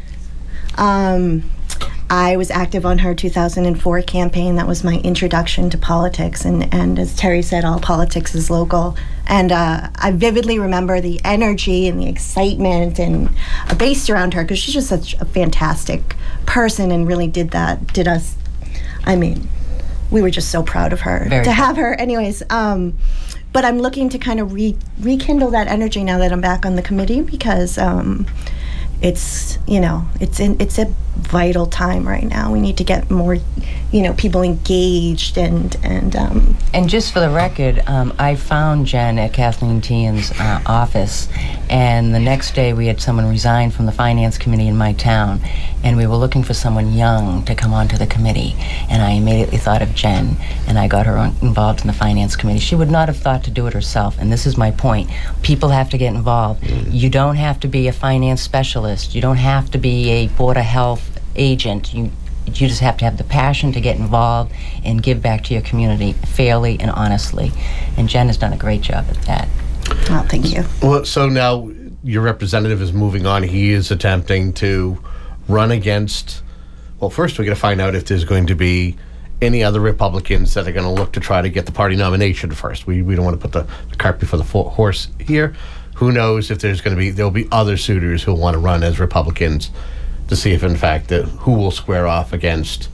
I was active on her 2004 campaign. That was my introduction to politics, and as Terry said, all politics is local. And I vividly remember the energy and the excitement and based around her, because she's just such a fantastic person and really did us. I mean, we were just so proud of her have her. Anyways, but I'm looking to kind of rekindle that energy now that I'm back on the committee, because it's a vital time right now. We need to get more, people engaged and
just for the record, I found Jen at Kathleen Tian's office, and the next day we had someone resign from the finance committee in my town, and we were looking for someone young to come onto the committee, and I immediately thought of Jen, and I got her involved in the finance committee. She would not have thought to do it herself, and this is my point. People have to get involved. You don't have to be a finance specialist. You don't have to be a Board of Health agent. You just have to have the passion to get involved and give back to your community fairly and honestly. And Jen has done a great job at that.
Well, thank you.
Well, so now your representative is moving on. He is attempting to run against, well, first we're going to find out if there's going to be any other Republicans that are going to look to try to get the party nomination first. We don't want to put the cart before the horse here. Who knows if there'll be other suitors who want to run as Republicans to see if, in fact, who will square off against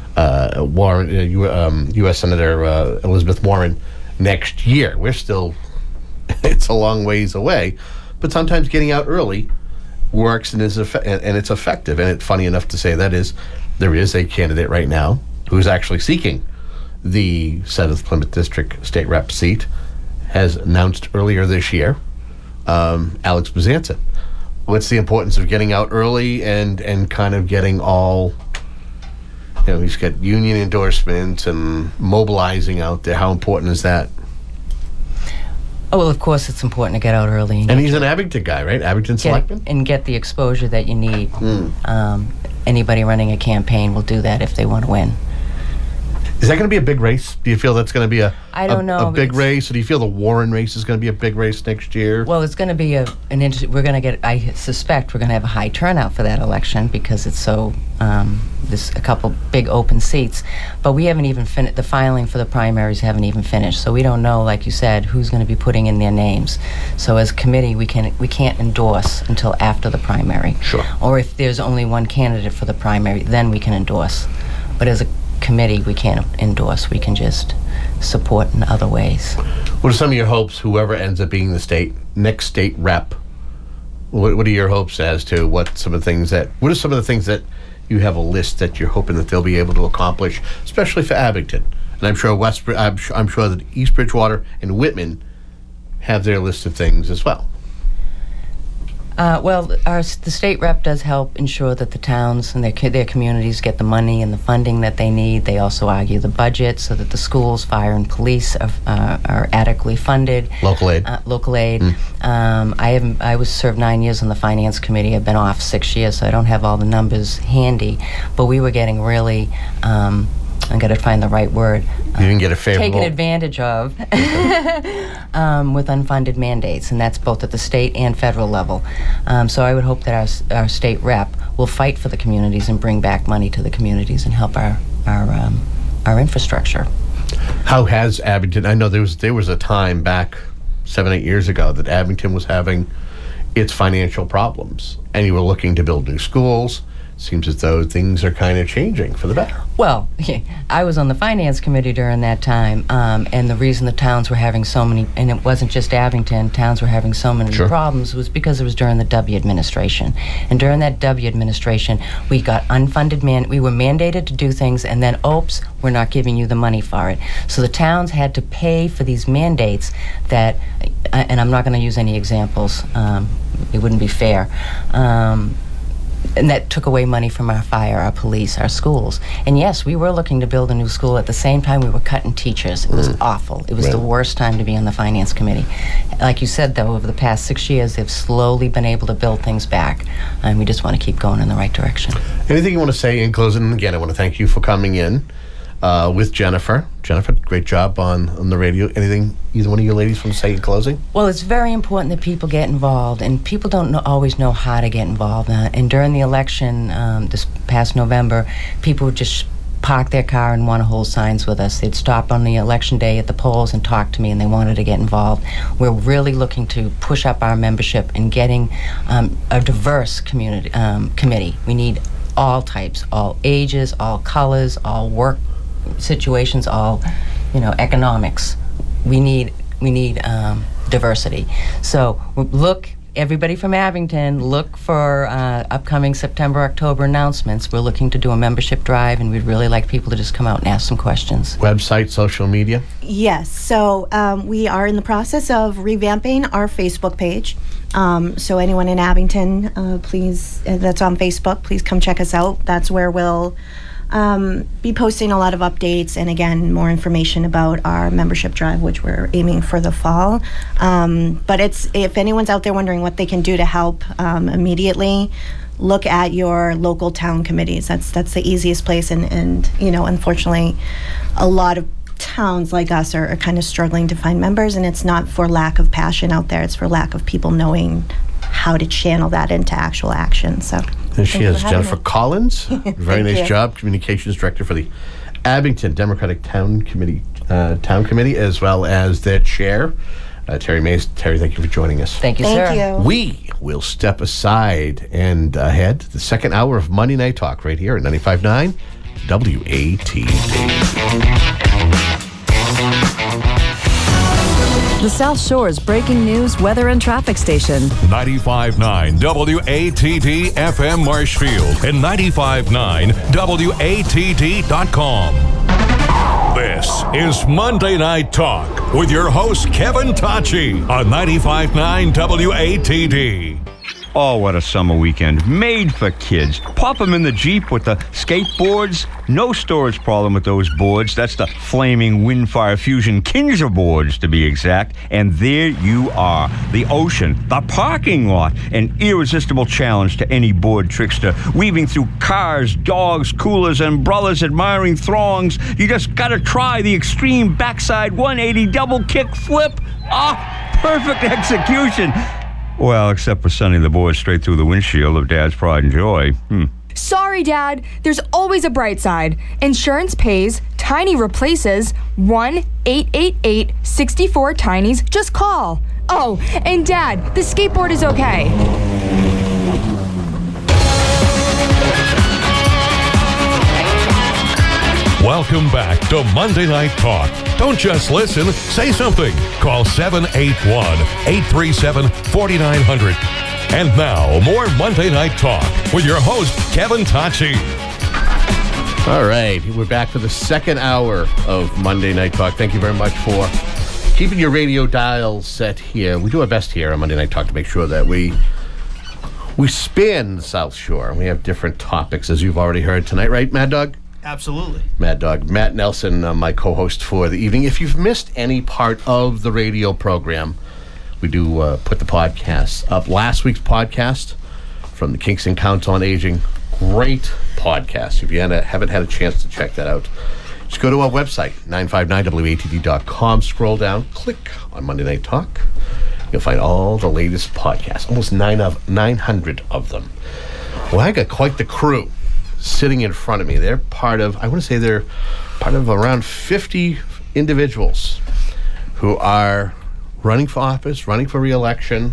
U.S. Senator Elizabeth Warren next year. We're still, it's a long ways away, but sometimes getting out early works and it's effective. And it's funny enough to say that is, there is a candidate right now who's actually seeking the 7th Plymouth District State Rep seat, has announced earlier this year, Alex Bezanson. What's the importance of getting out early and kind of getting all, he's got union endorsements and mobilizing out there. How important is that?
Oh, well, of course it's important to get out early.
And he's an Abington guy, right? Abington Selectman?
And get the exposure that you need. Anybody running a campaign will do that if they want to win.
Is that going to be a big race? Do you feel that's going to be a big race? Or do you feel the Warren race is going to be a big race next year?
Well, it's going to be an interesting. We're going to get. I suspect we're going to have a high turnout for that election because it's so. There's a couple big open seats, but we haven't even finished. The filing for the primaries haven't even finished, so we don't know, like you said, who's going to be putting in their names. So as a committee, we can't endorse until after the primary.
Sure.
Or if there's only one candidate for the primary, then we can endorse. But as a committee, we can't endorse. We can just support in other ways.
What are some of your hopes, whoever ends up being the next state rep? What are your hopes as to what are some of the things that you have a list that you're hoping that they'll be able to accomplish, especially for Abington? And I'm sure I'm sure that East Bridgewater and Whitman have their list of things as well.
Well, the state rep does help ensure that the towns and their communities get the money and the funding that they need. They also argue the budget so that the schools, fire, and police are adequately funded.
Local aid.
Local aid. I was served 9 years on the finance committee. I've been off 6 years, so I don't have all the numbers handy. But we were getting really. I got to find the right word.
You didn't get a favorable.
Taken advantage of with unfunded mandates, and that's both at the state and federal level. So I would hope that our state rep will fight for the communities and bring back money to the communities and help our infrastructure.
How has Abington? I know there was a time back 7-8 years ago that Abington was having its financial problems, and you were looking to build new schools. Seems as though things are kind of changing for the better.
Well, I was on the finance committee during that time, and the reason the towns were having so many, and it wasn't just Abington, towns were having so many problems, was because it was during the W administration. And during that W administration, we got unfunded, we were mandated to do things, and then, oops, we're not giving you the money for it. So the towns had to pay for these mandates that, and I'm not going to use any examples, it wouldn't be fair, and that took away money from our fire, our police, our schools. And yes, we were looking to build a new school. At the same time, we were cutting teachers. It was awful. It was the worst time to be on the finance committee. Like you said, though, over the past 6 years, they've slowly been able to build things back. And we just want to keep going in the right direction.
Anything you want to say in closing? And again, I want to thank you for coming in with Jennifer. Jennifer, great job on the radio. Anything either one of you ladies want to say in closing?
Well, it's very important that people get involved, and people don't always know how to get involved. And during the election this past November, people would just park their car and want to hold signs with us. They'd stop on the election day at the polls and talk to me, and they wanted to get involved. We're really looking to push up our membership and getting a diverse committee. We need all types, all ages, all colors, all work situations, all economics. We need diversity. So look, everybody from Abington, look for upcoming September, October announcements. We're looking to do a membership drive, and we'd really like people to just come out and ask some questions.
Website, social media?
Yes. So we are in the process of revamping our Facebook page. So anyone in Abington, please, that's on Facebook, please come check us out. That's where we'll be posting a lot of updates and, again, more information about our membership drive, which we're aiming for the fall. But if anyone's out there wondering what they can do to help immediately, look at your local town committees. That's the easiest place. And unfortunately, a lot of towns like us are kind of struggling to find members, and it's not for lack of passion out there. It's for lack of people knowing how to channel that into actual action. So
and she is Jennifer Collins. Very nice job, communications director for the Abington Democratic Town Committee, as well as their chair, Terry Mays. Terry, thank you for joining us.
Thank you, sir.
Thank you.
We will step aside and head to the second hour of Monday Night Talk right here at 95.9 WATD.
The South Shore's breaking news, weather, and traffic station.
95.9 WATD FM Marshfield and 95.9 WATD.com. This is Monday Night Talk with your host, Kevin Tocci, on 95.9 WATD.
Oh, what a summer weekend. Made for kids. Pop them in the Jeep with the skateboards. No storage problem with those boards. That's the flaming Windfire Fusion Kinzer boards, to be exact. And there you are. The ocean, the parking lot. An irresistible challenge to any board trickster. Weaving through cars, dogs, coolers, umbrellas, admiring throngs. You just gotta try the extreme backside 180 double kick flip. Ah, perfect execution. Well, except for sending the board straight through the windshield of Dad's pride and joy.
Sorry, Dad. There's always a bright side. Insurance pays, Tiny replaces, 1-888-64-TINIES. Just call. Oh, and Dad, the skateboard is okay.
Welcome back to Monday Night Talk. Don't just listen, say something. Call 781-837-4900. And now, more Monday Night Talk with your host, Kevin Tocci.
All right, we're back for the second hour of Monday Night Talk. Thank you very much for keeping your radio dial set here. We do our best here on Monday Night Talk to make sure that we span the South Shore. We have different topics, as you've already heard tonight, right, Mad Dog?
Absolutely.
Mad Dog. Matt Nelson, my co-host for the evening. If you've missed any part of the radio program, we do put the podcasts up. Last week's podcast from the Kingston Council on Aging, great podcast. If you haven't had a chance to check that out, just go to our website, 959watd.com, scroll down, click on Monday Night Talk. You'll find all the latest podcasts, almost 900 of them. Well, I got quite the crew sitting in front of me. They're part of around 50 individuals who are running for office, running for re-election,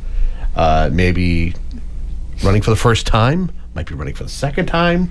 maybe running for the first time, might be running for the second time.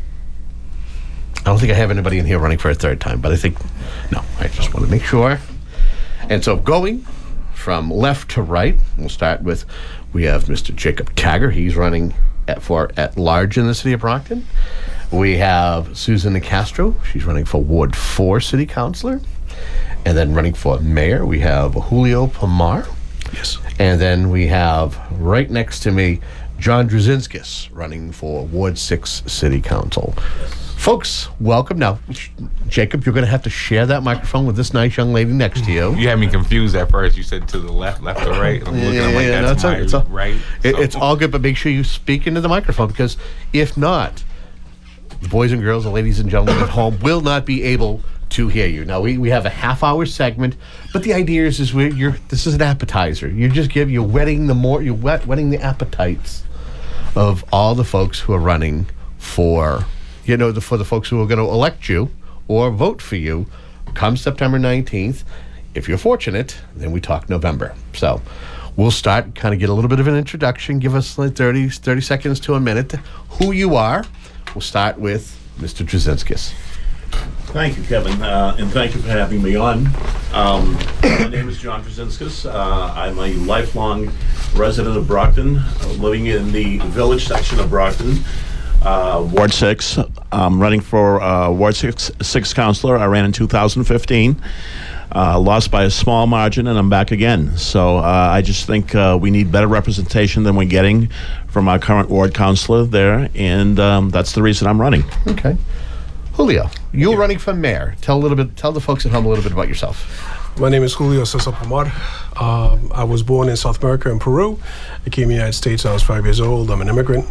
I don't think I have anybody in here running for a third time, but I just want to make sure. And so going from left to right, we'll start with, we have Mr. Jacob Tagger. He's running at large in the city of Brockton. We have Susan Nicastro. She's running for Ward 4 City Councilor. And then running for mayor, we have Julio Pomar.
Yes.
And then we have, right next to me, John Drzezinskis running for Ward 6 City Council. Folks, welcome. Now, Jacob, you're going to have to share that microphone with this nice young lady next to you.
You had me confused at first. You said to the left or right. I'm looking at like that's right.
It's all good, but make sure you speak into the microphone, because if not, the boys and girls, the ladies and gentlemen at home will not be able to hear you. Now, we have a half-hour segment, but the idea is this is an appetizer. You're whetting the appetites of all the folks who are running for the folks who are going to elect you or vote for you come September 19th. If you're fortunate, then we talk November. So we'll start, kind of get a little bit of an introduction. Give us like 30 seconds to a minute who you are. We'll start with Mr. Drzezinskis.
Thank you, Kevin, and thank you for having me on. My name is John Drzezinskis. I'm a lifelong resident of Brockton, living in the village section of Brockton. Ward 6. I'm running for Ward 6 Councilor. I ran in 2015. Lost by a small margin, and I'm back again. So I just think we need better representation than we're getting from our current ward councilor there, and that's the reason I'm running.
Okay. Julio, you're running for mayor. Tell the folks at home a little bit about yourself.
My name is Julio Cesar Pomar. I was born in South America, in Peru. I came to the United States when I was 5 years old. I'm an immigrant.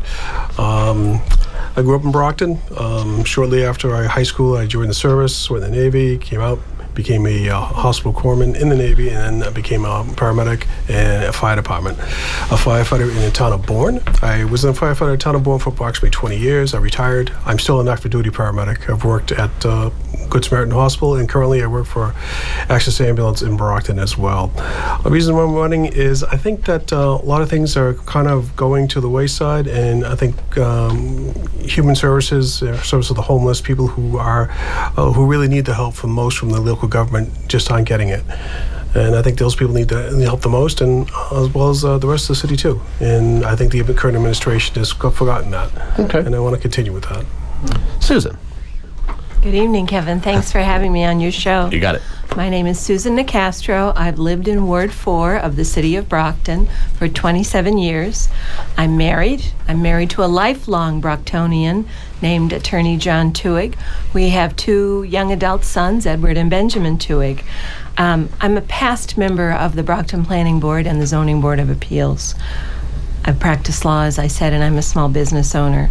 I grew up in Brockton. Shortly after high school, I joined the service, went in the Navy, came out, became a hospital corpsman in the Navy, and then became a paramedic in a fire department. A firefighter in the town of Bourne. I was a firefighter in the town of Bourne for approximately 20 years. I retired. I'm still an active duty paramedic. I've worked at Good Samaritan Hospital, and currently I work for Access Ambulance in Brockton as well. The reason why I'm running is I think that a lot of things are kind of going to the wayside, and I think human services, service of the homeless, people who really need the help from the local government just aren't getting it. And I think those people need the help the most, and as well as the rest of the city too. And I think the current administration has forgotten that.
Okay.
And I want to continue with that.
Susan.
Good evening, Kevin. Thanks for having me on your show.
You got it.
My name is Susan Nicastro. I've lived in Ward 4 of the city of Brockton for 27 years. I'm married. I'm married to a lifelong Brocktonian named Attorney John Tuig. We have 2 young adult sons, Edward and Benjamin Tuig. I'm a past member of the Brockton Planning Board and the Zoning Board of Appeals. I've practiced law, as I said, and I'm a small business owner.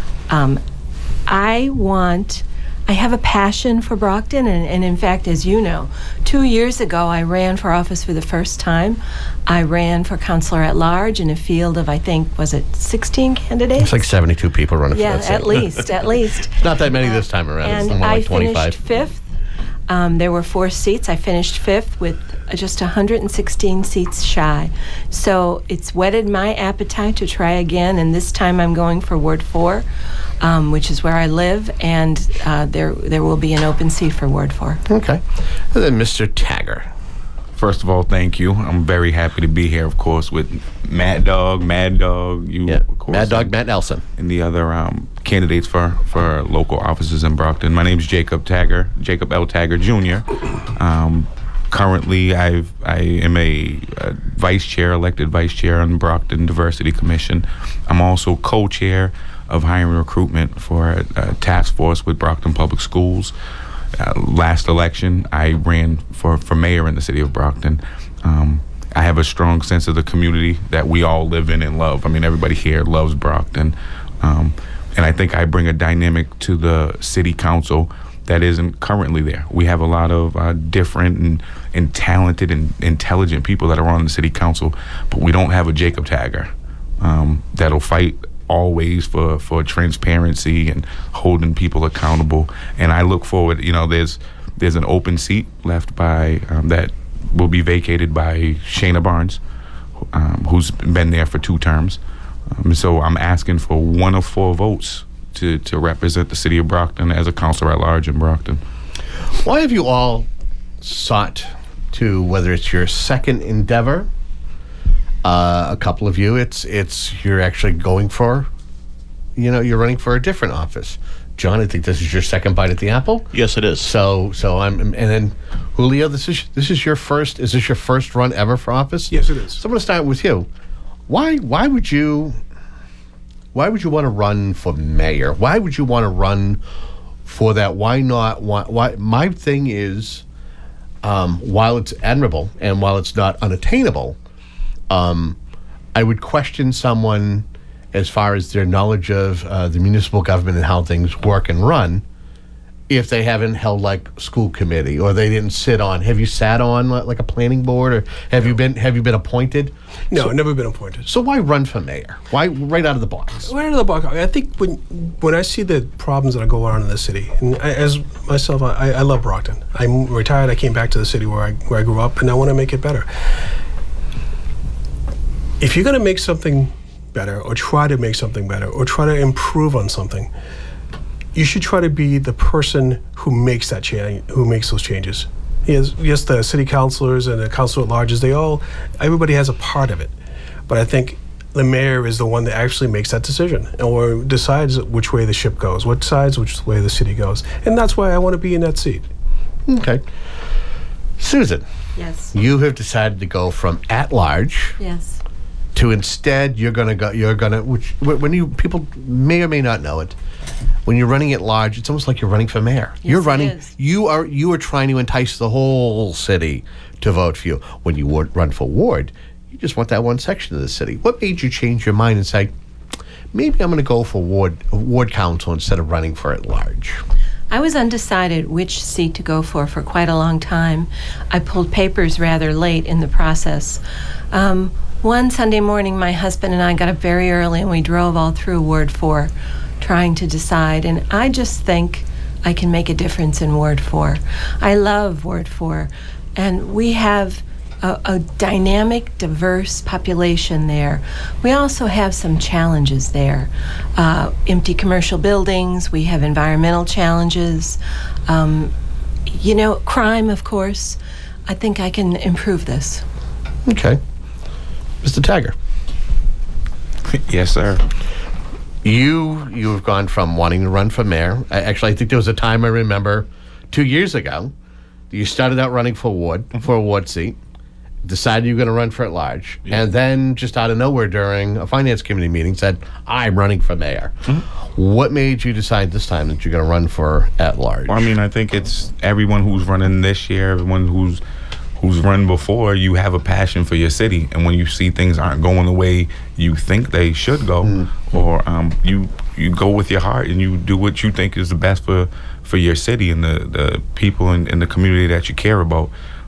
I have a passion for Brockton, and in fact, as you know, 2 years ago, I ran for office for the first time. I ran for councilor at large in a field of, I think, was it 16 candidates?
It's like 72 people running for that seat.
At least.
Not that many this time around.
And
it's more like 25.
I finished 5th. There were 4 seats. I finished 5th with just 116 seats shy. So it's whetted my appetite to try again, and this time I'm going for Ward 4, which is where I live, and there will be an open seat for Ward 4.
Okay. And then Mr. Tagger.
First of all, thank you. I'm very happy to be here, of course, with Mad Dog, you, of course.
Mad Dog, Matt Nelson.
And the other candidates for local offices in Brockton. My name is Jacob Tagger, Jacob L. Tagger Jr. Currently, I am a elected vice chair on Brockton Diversity Commission. I'm also co-chair of hiring recruitment for a task force with Brockton Public Schools. Last election, I ran for mayor in the city of Brockton. I have a strong sense of the community that we all live in and love. I mean, everybody here loves Brockton. And I think I bring a dynamic to the city council that isn't currently there. We have a lot of different and talented and intelligent people that are on the city council, but we don't have a Jacob Tagger that'll fight always for transparency and holding people accountable. And I look forward, there's an open seat left by that will be vacated by Shayna Barnes, who's been there for 2 terms. So I'm asking for 1 of 4 votes to represent the city of Brockton as a councilor at large in Brockton.
Why have you all sought to, whether it's your second endeavor, a couple of you, it's you're actually going for, you're running for a different office. John, I think this is your second bite at the apple.
Yes, it is.
So and then Julio, is this your first run ever for office?
Yes, it is.
So I'm going to start with you. Why would you want to run for mayor? Why would you want to run for that? Why not? Why? My thing is, while it's admirable and while it's not unattainable, I would question someone as far as their knowledge of the municipal government and how things work and run if they haven't held like school committee or they didn't sit on. Have you sat on like a planning board, or have you been appointed?
No, I've never been appointed.
So why run for mayor? Why right out of the box?
Right out of the box. I think when I see the problems that go on in the city, and as myself, I love Brockton. I'm retired. I came back to the city where I grew up, and I want to make it better. If you're going to make something better, or try to make something better, or try to improve on something, you should try to be the person who makes that change, who makes those changes. Yes, the city councilors and the council at large, everybody has a part of it. But I think the mayor is the one that actually makes that decision or decides which way the ship goes, which way the city goes. And that's why I want to be in that seat.
Okay. Susan.
Yes.
You have decided to go from at large.
Yes.
To instead, which when people may or may not know it, when you're running at large, it's almost like you're running for mayor.
Yes, it is.
You are trying to entice the whole city to vote for you. When you run for ward, you just want that one section of the city. What made you change your mind and say, maybe I'm going to go for ward council instead of running for at large?
I was undecided which seat to go for quite a long time. I pulled papers rather late in the process. One Sunday morning, my husband and I got up very early and we drove all through Ward 4 trying to decide. And I just think I can make a difference in Ward 4. I love Ward 4, and we have a dynamic, diverse population there. We also have some challenges there. Empty commercial buildings, we have environmental challenges, crime, of course. I think I can improve this.
Okay. Mr. Tagger.
Yes, sir.
You've gone from wanting to run for mayor. I think there was a time I remember 2 years ago that you started out running for a ward seat, decided you were going to run for at large, and then just out of nowhere during a finance committee meeting said, I'm running for mayor. What made you decide this time that you're going to run for at large?
Well, I mean, I think it's everyone who's running this year, everyone who's run before, you have a passion for your city, and when you see things aren't going the way you think they should go, or you go with your heart and you do what you think is the best for your city and the people in the community that you care about.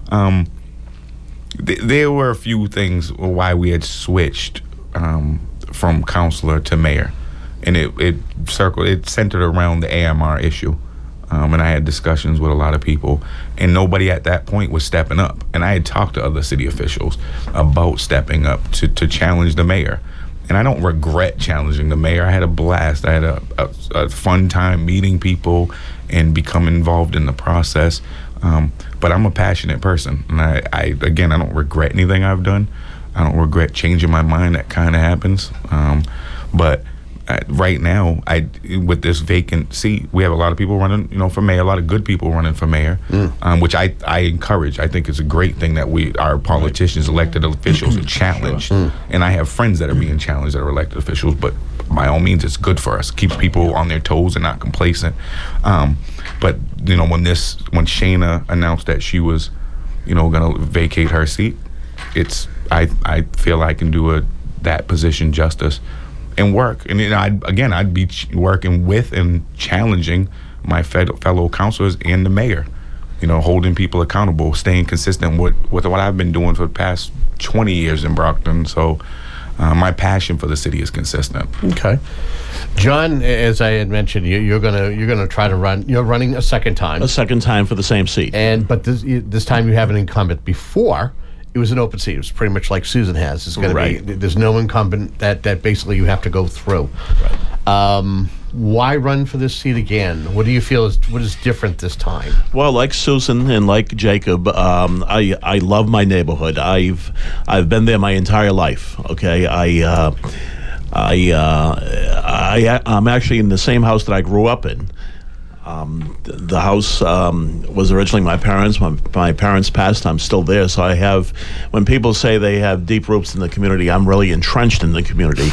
There were a few things why we had switched from councilor to mayor, and it centered around the AMR issue. And I had discussions with a lot of people, and nobody at that point was stepping up. And I had talked to other city officials about stepping up to challenge the mayor. And I don't regret challenging the mayor. I had a blast. I had a fun time meeting people and become involved in the process. But I'm a passionate person, and I don't regret anything I've done. I don't regret changing my mind. That kind of happens. But right now, with this vacant seat, we have a lot of people running, for mayor. A lot of good people running for mayor, which I encourage. I think it's a great thing that our politicians, elected officials, are challenged. And I have friends that are being challenged that are elected officials. But by all means, it's good for us. Keeps people on their toes and not complacent. But when Shayna announced that she was, going to vacate her seat, I feel I can do that position justice. And work, and I'd be working with and challenging my fellow councilors and the mayor, holding people accountable, staying consistent with what I've been doing for the past 20 years in Brockton. So my passion for the city is consistent.
Okay, John, as I had mentioned, you're gonna try to run. You're running a second time.
A second time for the same seat.
But this time you have an incumbent. Before, it was an open seat. It was pretty much like Susan has. It's going to be, there's no incumbent that basically you have to go through. Right. Why run for this seat again? What do you feel what is different this time?
Well, like Susan and like Jacob, I love my neighborhood. I've been there my entire life. Okay, I'm actually in the same house that I grew up in. The house was originally my parents'. My parents passed. I'm still there, so I have. When people say they have deep roots in the community, I'm really entrenched in the community.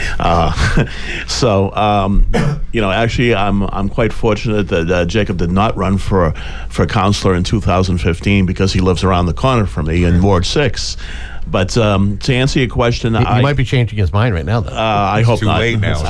Actually, I'm quite fortunate that Jacob did not run for councilor in 2015 because he lives around the corner from me in Ward 6. But to answer your question,
he might be changing his mind right now, though.
I hope not.
Too late now.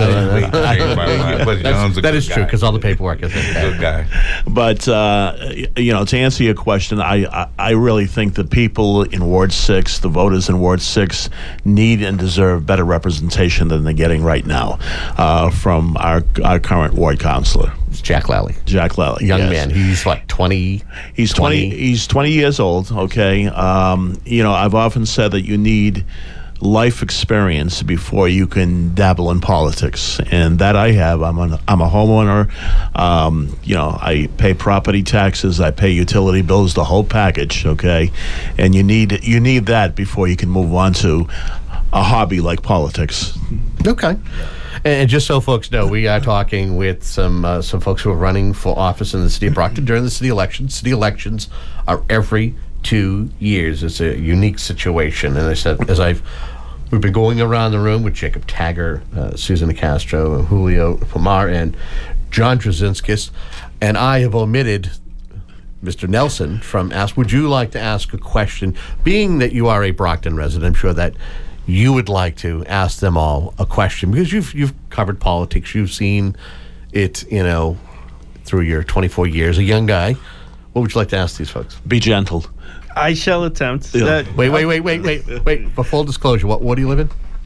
That is true, because all the paperwork is in there.
Good guy.
But to answer your question, I really think the people in Ward 6, the voters in Ward 6, need and deserve better representation than they're getting right now from our current ward councilor.
It's Jack Lally.
Jack Lally,
young man. He's what, 20?
He's 20. He's 20 years old. Okay. I've often said that you need life experience before you can dabble in politics, and that I have. I'm a homeowner. I pay property taxes. I pay utility bills, the whole package. Okay, and you need that before you can move on to a hobby like politics.
Okay. And just so folks know, we are talking with some folks who are running for office in the city of Brockton during the city elections. City elections are every 2 years. It's a unique situation. And I said, we've been going around the room with Jacob Tagger, Susan Castro, Julio Pomar, and John Drzezinskis, and I have omitted Mr. Nelson from ask. Would you like to ask a question? Being that you are a Brockton resident, I'm sure that you would like to ask them all a question, because you've covered politics. You've seen it, through your 24 years. A young guy. What would you like to ask these folks?
Be gentle.
I shall attempt.
Wait. For full disclosure, what do you live in?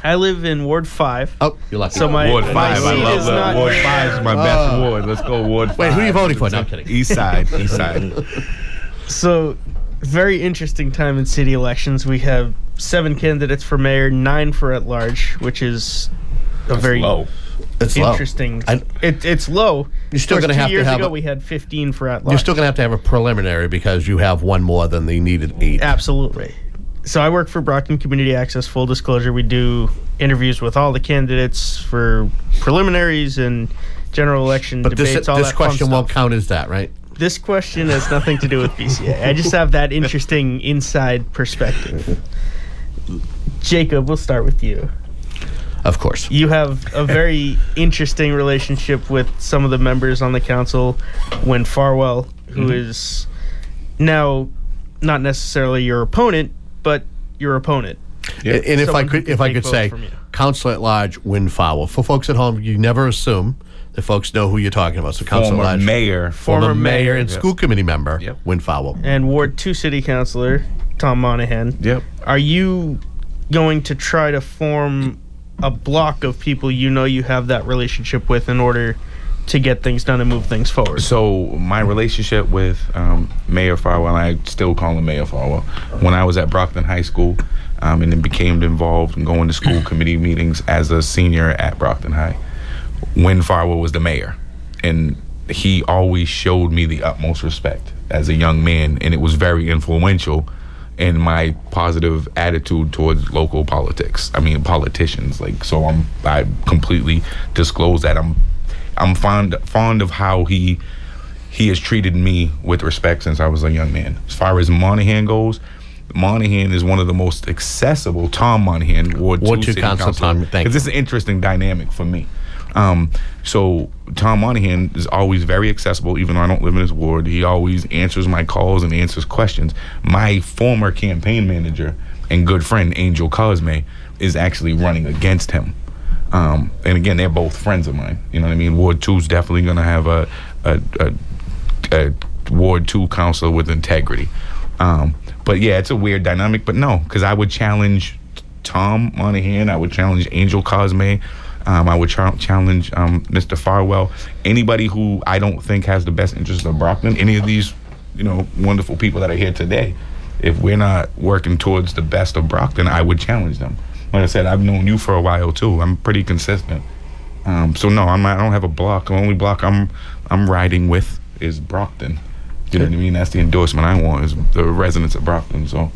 I live in Ward 5.
Oh, you're lucky.
So my
Ward 5.
my
I
seat
love
is
that.
not
Ward
here.
5 is my best ward. Let's go Ward 5.
Wait, who are you voting for? No, I'm kidding.
East side. East side.
So, very interesting time in city elections. We have 7 candidates for mayor, 9 for at large, which is a very
low.
It's
interesting. It's low.
You're still
Of course,
going to have
2 years
to have.
ago, we had 15 for at large.
You're still going to have a preliminary because you have one more than the needed 8.
Absolutely. So I work for Brockton Community Access. Full disclosure, we do interviews with all the candidates for preliminaries and general election
But
debates.
this question won't count as that, right?
This question has nothing to do with BCA. I just have that interesting inside perspective. Jacob, we'll start with you.
Of course.
You have a very interesting relationship with some of the members on the council. Wynn Farwell, who is now not necessarily your opponent, but your opponent.
And if I
Someone who
could,
can
if I
take
could
votes
say,
from you.
Council at Large, Wynn Farwell. For folks at home, you never assume that folks know who you're talking about. So Council at Large, former mayor and school committee member, Wynn Farwell.
And Ward 2 city councilor, Tom Monahan.
Yep.
Are you going to try to form a block of people you know you have that relationship with in order to get things done and move things forward?
So my relationship with Mayor Farwell, I still call him Mayor Farwell, when I was at Brockton High School and then became involved in going to school committee meetings as a senior at Brockton High, Wynn Farwell was the mayor. And he always showed me the utmost respect as a young man, and it was very influential in my positive attitude towards local politics. I mean, politicians. I completely disclose that I'm fond of how he has treated me with respect since I was a young man. As far as Monahan goes, Monahan is one of the most accessible. Tom Monahan, Ward 2 City
Council. Tom, thank you.
Because this is an interesting dynamic for me. So Tom Monahan is always very accessible, even though I don't live in his ward. He always answers my calls and answers questions. My former campaign manager and good friend, Angel Cosme, is actually running against him. And again, they're both friends of mine. You know what I mean? Ward 2 is definitely going to have a Ward 2 councilor with integrity. But yeah, it's a weird dynamic. But no, because I would challenge Tom Monahan. I would challenge Angel Cosme. I would challenge Mr. Farwell. Anybody who I don't think has the best interest of Brockton. Any of these, wonderful people that are here today. If we're not working towards the best of Brockton, I would challenge them. Like I said, I've known you for a while too. I'm pretty consistent. So no, I don't have a block. The only block I'm riding with is Brockton. You know what I mean? That's the endorsement I want, is the residents of Brockton. So,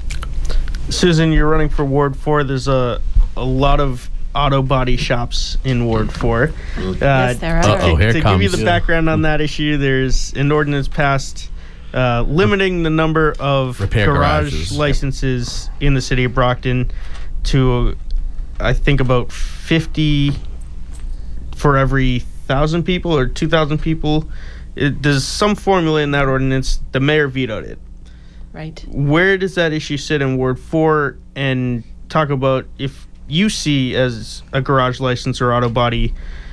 Susan, you're running for Ward 4. There's a lot of auto body shops in Ward 4.
Yes, there are.
Here
to
comes.
give you the background on that issue, there's an ordinance passed limiting the number of
Repair
garage
garages.
licenses in the city of Brockton to, I think, about 50 for every 1,000 people or 2,000 people. There's some formula in that ordinance. The mayor vetoed it.
Right.
Where does that issue sit in Ward 4? And talk about if you see as a garage license or auto body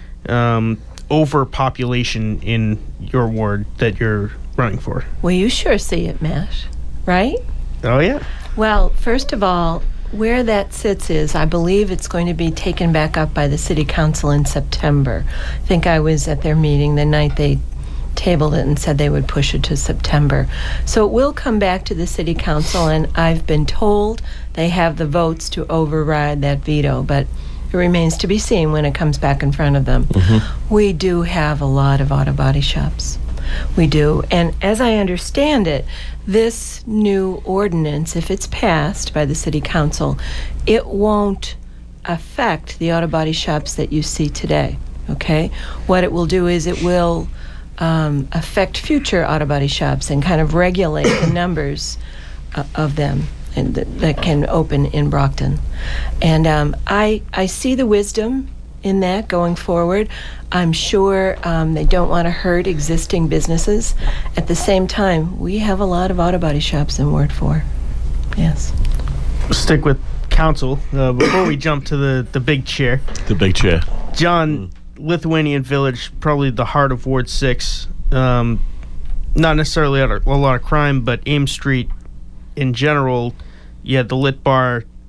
overpopulation in your ward that you're running for.
Well, you sure see it, Matt, right?
Oh, yeah.
Well, first of all, where that sits is, I believe it's going to be taken back up by the City Council in September. I think I was at their meeting the night they tabled it and said they would push it to September. So it will come back to the City Council, and I've been told they have the votes to override that veto, but it remains to be seen when it comes back in front of them. We do have a lot of auto body shops. We do. And as I understand it, this new ordinance, if it's passed by the City Council, it won't affect the auto body shops that you see today, okay? What it will do is it will affect future auto body shops and kind of regulate the numbers of them and that can open in Brockton. And I see the wisdom in that going forward. I'm sure they don't want to hurt existing businesses. At the same time, we have a lot of auto body shops in Ward 4. Yes.
Stick with council before we jump to the big chair.
The big chair.
John, Lithuanian Village, probably the heart of Ward 6. Not necessarily a lot of crime, but Ames Street in general, you had the Lit Bar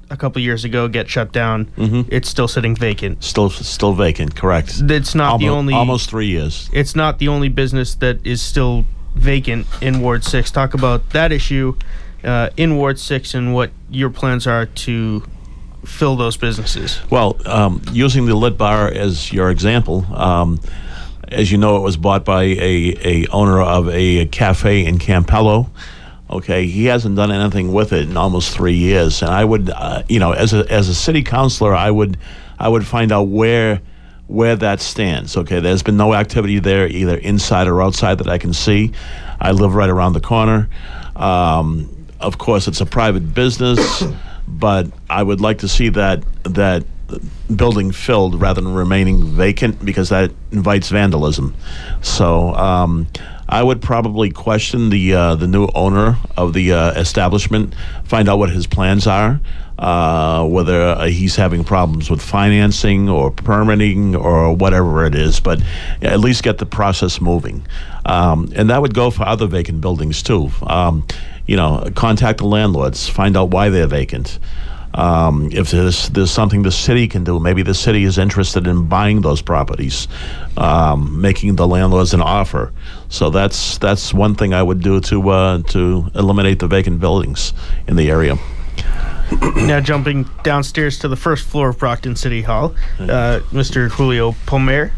a couple years ago get shut down. It's still sitting vacant.
Still vacant, correct.
It's not the only...
Almost 3 years.
It's not the only business that is still vacant in Ward 6. Talk about that issue in Ward 6 and what your plans are to fill those businesses.
Well, using the Lit Bar as your example, as you know, it was bought by a owner of a cafe in Campello. Okay, he hasn't done anything with it in almost 3 years, and I would, as a city councilor, I would find out where that stands. Okay, there's been no activity there, either inside or outside, that I can see. I live right around the corner. Of course, it's a private business, but I would like to see that building filled rather than remaining vacant, because that invites vandalism. So I would probably question the new owner of the establishment, find out what his plans are, whether he's having problems with financing or permitting or whatever it is, but at least get the process moving. And that would go for other vacant buildings too. Contact the landlords, find out why they're vacant. If there's something the city can do, maybe the city is interested in buying those properties, making the landlords an offer. So that's one thing I would do to eliminate the vacant buildings in the area.
Now jumping downstairs to the first floor of Brockton City Hall, Mr. Julio Pomar.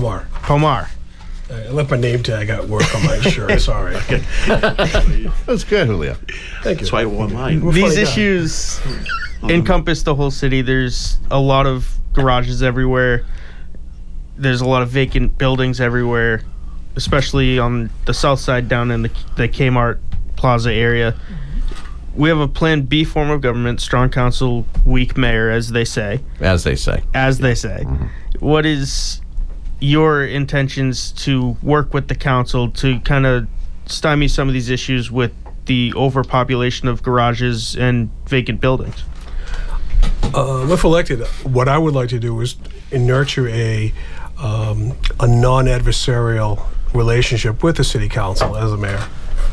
I left my name tag at work on my shirt. Sorry.
That's good, Julio.
Thank you.
That's why I wore mine.
These issues encompass the whole city. There's a lot of garages everywhere. There's a lot of vacant buildings everywhere, especially on the south side down in the Kmart Plaza area. We have a Plan B form of government, strong council, weak mayor, as they say.
As they say.
Mm-hmm. What is your intentions to work with the council to kind of stymie some of these issues with the overpopulation of garages and vacant buildings?
If elected, what I would like to do is nurture a non-adversarial relationship with the city council as a mayor.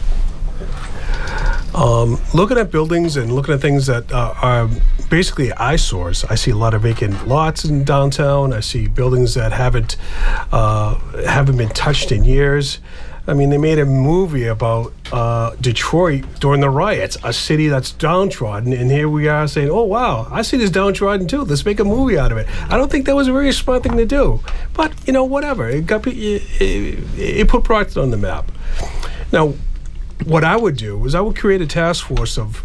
Looking at buildings and looking at things that are basically eyesores. I see a lot of vacant lots in downtown. I see buildings that haven't been touched in years. I mean, they made a movie about Detroit during the riots, a city that's downtrodden, and here we are saying, oh, wow, I see this downtrodden too. Let's make a movie out of it. I don't think that was a very smart thing to do. But, whatever. It put Brockton on the map. Now, what I would do is I would create a task force of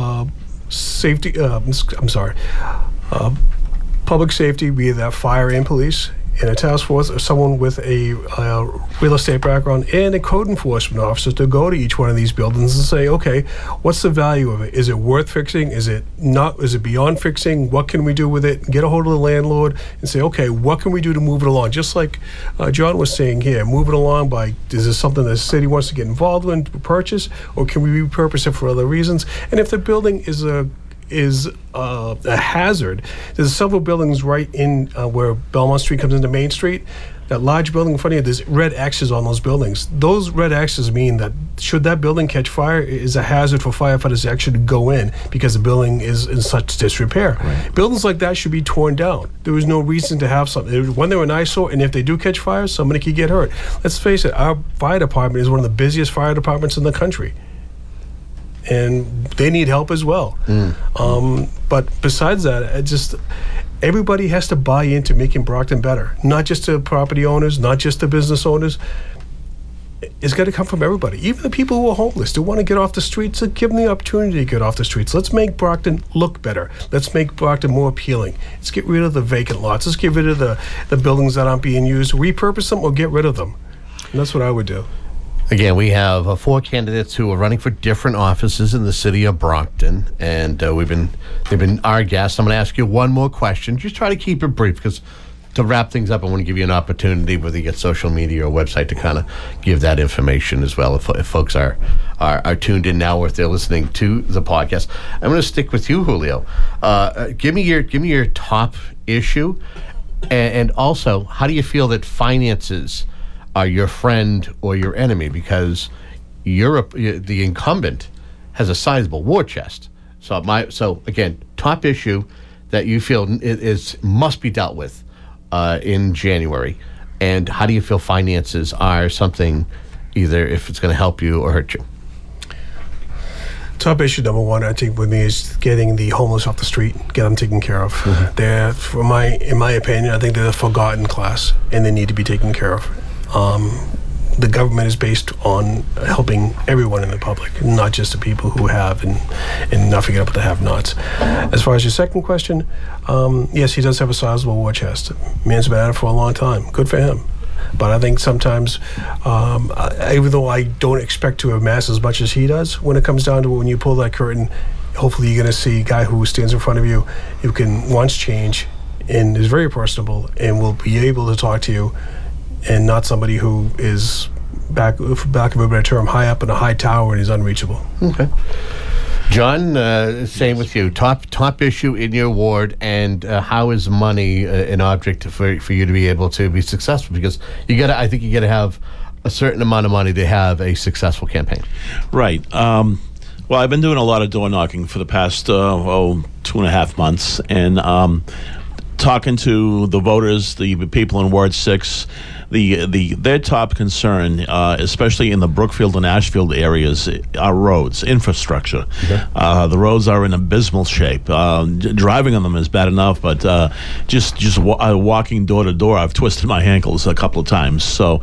public safety, be that fire and police, and a task force of someone with a real estate background and a code enforcement officer to go to each one of these buildings and say, okay, what's the value of it? Is it worth fixing? Is it not? Is it beyond fixing? What can we do with it? Get a hold of the landlord and say, okay, what can we do to move it along? Just like John was saying here, move it along by, is this something the city wants to get involved in, to purchase, or can we repurpose it for other reasons? And if the building is a hazard. There's several buildings right in where Belmont Street comes into Main Street. That large building in front of you, there's red X's on those buildings. Those red X's mean that should that building catch fire, it is a hazard for firefighters to actually go in because the building is in such disrepair. Right. Buildings like that should be torn down. There was no reason to have something. When they're an eyesore, and if they do catch fire, somebody could get hurt. Let's face it, our fire department is one of the busiest fire departments in the country. And they need help as well. But besides that, everybody has to buy into making Brockton better. Not just the property owners, not just the business owners. It's got to come from everybody. Even the people who are homeless, they want to get off the streets, so give them the opportunity to get off the streets. Let's make Brockton look better. Let's make Brockton more appealing. Let's get rid of the vacant lots. Let's get rid of the buildings that aren't being used, repurpose them or get rid of them. And that's what I would do.
Again, we have 4 candidates who are running for different offices in the city of Brockton, and they've been our guests. I'm going to ask you one more question. Just try to keep it brief, because to wrap things up, I want to give you an opportunity, whether you get social media or website, to kind of give that information as well. If folks are tuned in now, or if they're listening to the podcast, I'm going to stick with you, Julio. Give me your top issue, and also, how do you feel that finances are your friend or your enemy? Because the incumbent has a sizable war chest. So again, top issue that you feel must be dealt with in January, and how do you feel finances are something, either if it's going to help you or hurt you?
Top issue number one, I think, with me is getting the homeless off the street, get them taken care of. Mm-hmm. They're, in my opinion, I think they're the forgotten class, and they need to be taken care of. The government is based on helping everyone in the public, not just the people who have, and not forget about the have-nots. As far as your second question, yes, he does have a sizable war chest. Man's been at it for a long time. Good for him. But I think sometimes, even though I don't expect to amass as much as he does, when it comes down to when you pull that curtain, hopefully you're going to see a guy who stands in front of you who can wants change and is very personable and will be able to talk to you, and not somebody who is, back of a better term, high up in a high tower and is unreachable.
Okay. John, same with you. Top issue in your ward, and how is money an object for you to be able to be successful? Because I think you got to have a certain amount of money to have a successful campaign.
Right. Well, I've been doing a lot of door knocking for the past 2.5 months, and talking to the voters, the people in Ward 6. Their top concern, especially in the Brookfield and Ashfield areas, are roads, infrastructure. Okay. The roads are in abysmal shape. Driving on them is bad enough, but just walking door to door, I've twisted my ankles a couple of times. So,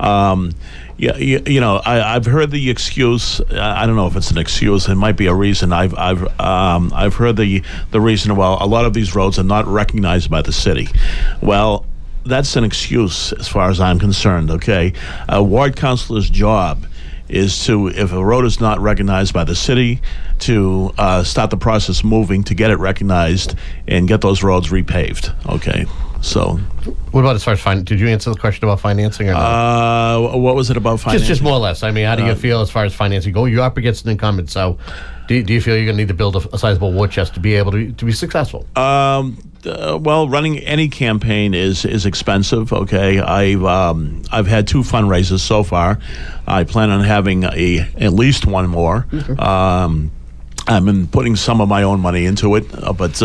I've heard the excuse. I don't know if it's an excuse. It might be a reason. I've heard the reason. Well, a lot of these roads are not recognized by the city. Well, that's an excuse as far as I'm concerned, okay? A ward councilor's job is to, if a road is not recognized by the city, to start the process moving to get it recognized and get those roads repaved, okay? So,
what about as far as did you answer the question about financing or not?
What was it about financing?
Just more or less. I mean, how do you feel as far as financing go? You're up against an incumbent, so do you feel you're going to need to build a sizable war chest to be able to be successful?
Well, running any campaign is expensive. Okay, I've had 2 fundraisers so far. I plan on having at least one more. Mm-hmm. I've been putting some of my own money into it, but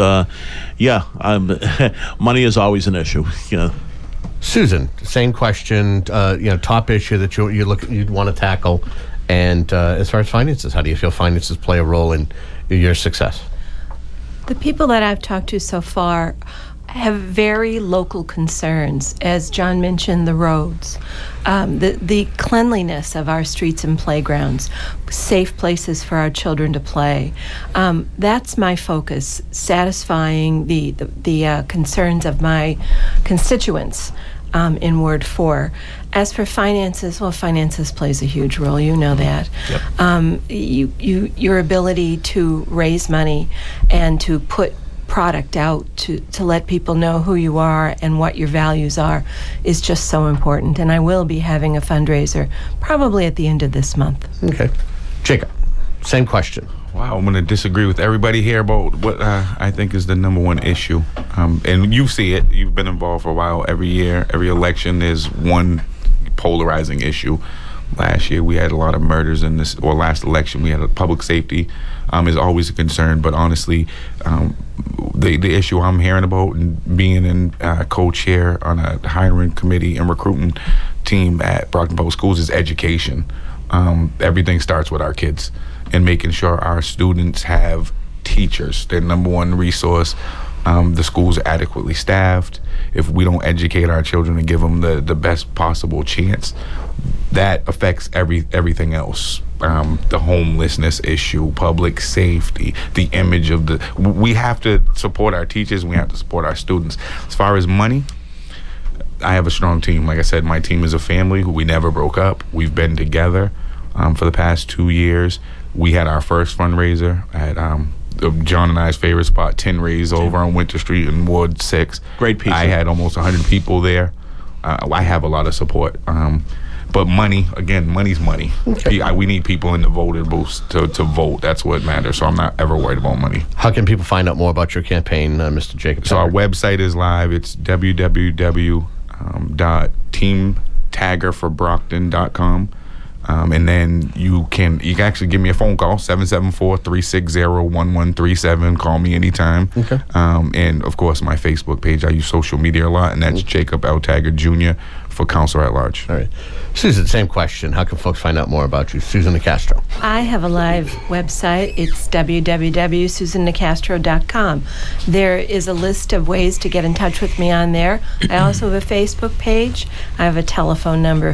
money is always an issue.
Susan, same question. Top issue that you'd want to tackle, and as far as finances, how do you feel finances play a role in your success?
The people that I've talked to so far have very local concerns. As John mentioned, the roads, the cleanliness of our streets and playgrounds, safe places for our children to play. That's my focus, satisfying the concerns of my constituents in Ward 4. As for finances, well, finances plays a huge role. You know that. Yep. Your ability to raise money and to put product out to let people know who you are and what your values are is just so important. And I will be having a fundraiser probably at the end of this month.
Okay. Jacob, same question.
Wow, I'm going to disagree with everybody here about what I think is the number one issue. And you see it. You've been involved for a while. Every year, every election, there's one polarizing issue. Last year, we had a lot of murders in this, or last election, we had public safety is always a concern. But honestly, the issue I'm hearing about and being in co-chair on a hiring committee and recruiting team at Brockton Public Schools is education. Everything starts with our kids and making sure our students have teachers, their number one resource. The schools are adequately staffed. If we don't educate our children and give them the best possible chance, that affects everything else. The homelessness issue, public safety, the image of we have to support our teachers and we have to support our students. As far as money, I have a strong team. Like I said, my team is a family who we never broke up. We've been together for the past 2 years. We had our first fundraiser at John and I's favorite spot, Tin Rays, over on Winter Street in Ward 6.
Great pizza.
I had almost 100 people there. I have a lot of support. But money, again, money's money. Okay. We need people in the voter booths to vote. That's what matters. So I'm not ever worried about money.
How can people find out more about your campaign, Mr. Jacob?
So our website is live. It's www.teamtaggerforbrockton.com. And then you can actually give me a phone call, 774-360-1137. Call me anytime.
Okay.
And, of course, my Facebook page. I use social media a lot, and that's Jacob L. Taggart Jr. for Counselor at Large.
All right. Susan, same question. How can folks find out more about you? Susan Nicastro.
I have a live website. It's www.susannicastro.com. There is a list of ways to get in touch with me on there. I also have a Facebook page. I have a telephone number,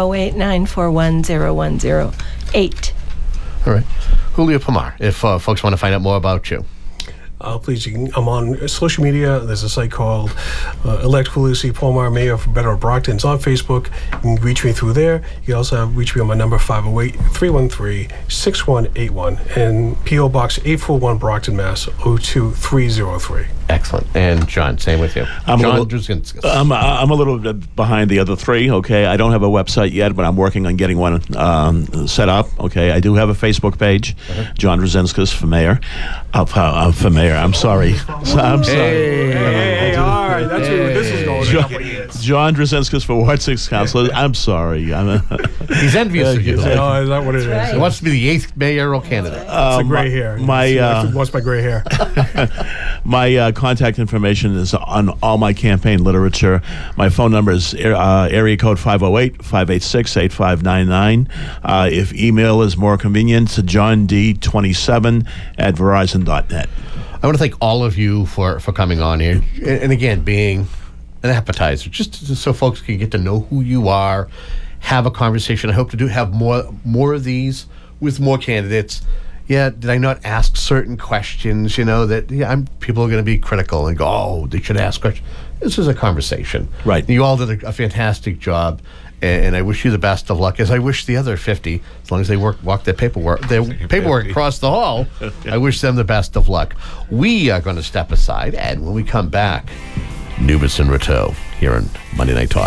508-941-0108.
All right. Julio Pomar, if folks want to find out more about you.
Please, I'm on social media. There's a site called Elect Julio C. Pomar, Mayor for Better of Brockton. It's on Facebook. You can reach me through there. You can also reach me on my number, 508-313-6181, and P.O. Box 841, Brockton, Mass. 02303.
Excellent. And John, same with you.
I'm
John Druzinskis.
I'm a little bit behind the other three, okay? I don't have a website yet, but I'm working on getting one set up, okay? I do have a Facebook page, John Druzinskis for mayor. For mayor, I'm sorry. I'm sorry.
Hey, all right. That's where this is going.
John Druzinskis for Ward 6 Councilor. I'm sorry.
He's envious of you.
Oh, is that what it is?
He wants to be the 8th mayoral candidate.
It's the gray hair. Wants my gray hair.
My contact information is on all my campaign literature. My phone number is area code 508-586-8599. If email is more convenient, to johnd27@verizon.net.
I want to thank all of you for coming on here. And again, being an appetizer, just so folks can get to know who you are, have a conversation. I hope to have more of these with more candidates. Yeah, did I not ask certain questions, that people are going to be critical and go, oh, they should ask questions. This is a conversation.
Right.
You all did a fantastic job, and I wish you the best of luck, as I wish the other 50, as long as they walk their paperwork across the hall, I wish them the best of luck. We are going to step aside, and when we come back, Nubis and Rateau here on Monday Night Talk.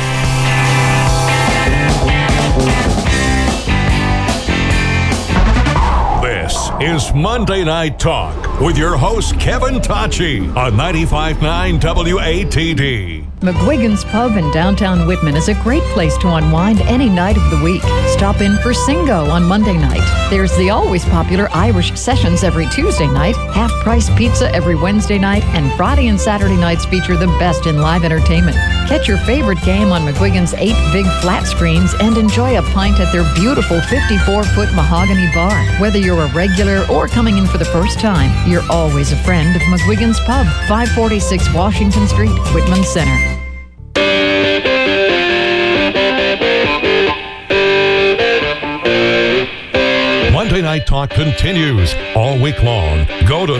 This is Monday Night Talk with your host, Kevin Tachi, on 95.9 WATD.
McGuigan's Pub in downtown Whitman is a great place to unwind any night of the week. Stop in for Singo on Monday night. There's the always popular Irish Sessions every Tuesday night, half-price pizza every Wednesday night, and Friday and Saturday nights feature the best in live entertainment. Catch your favorite game on McGuigan's 8 big flat screens and enjoy a pint at their beautiful 54-foot mahogany bar. Whether you're a regular or coming in for the first time, you're always a friend of McGuigan's Pub, 546 Washington Street, Whitman Center.
Monday Night Talk continues all week long. Go to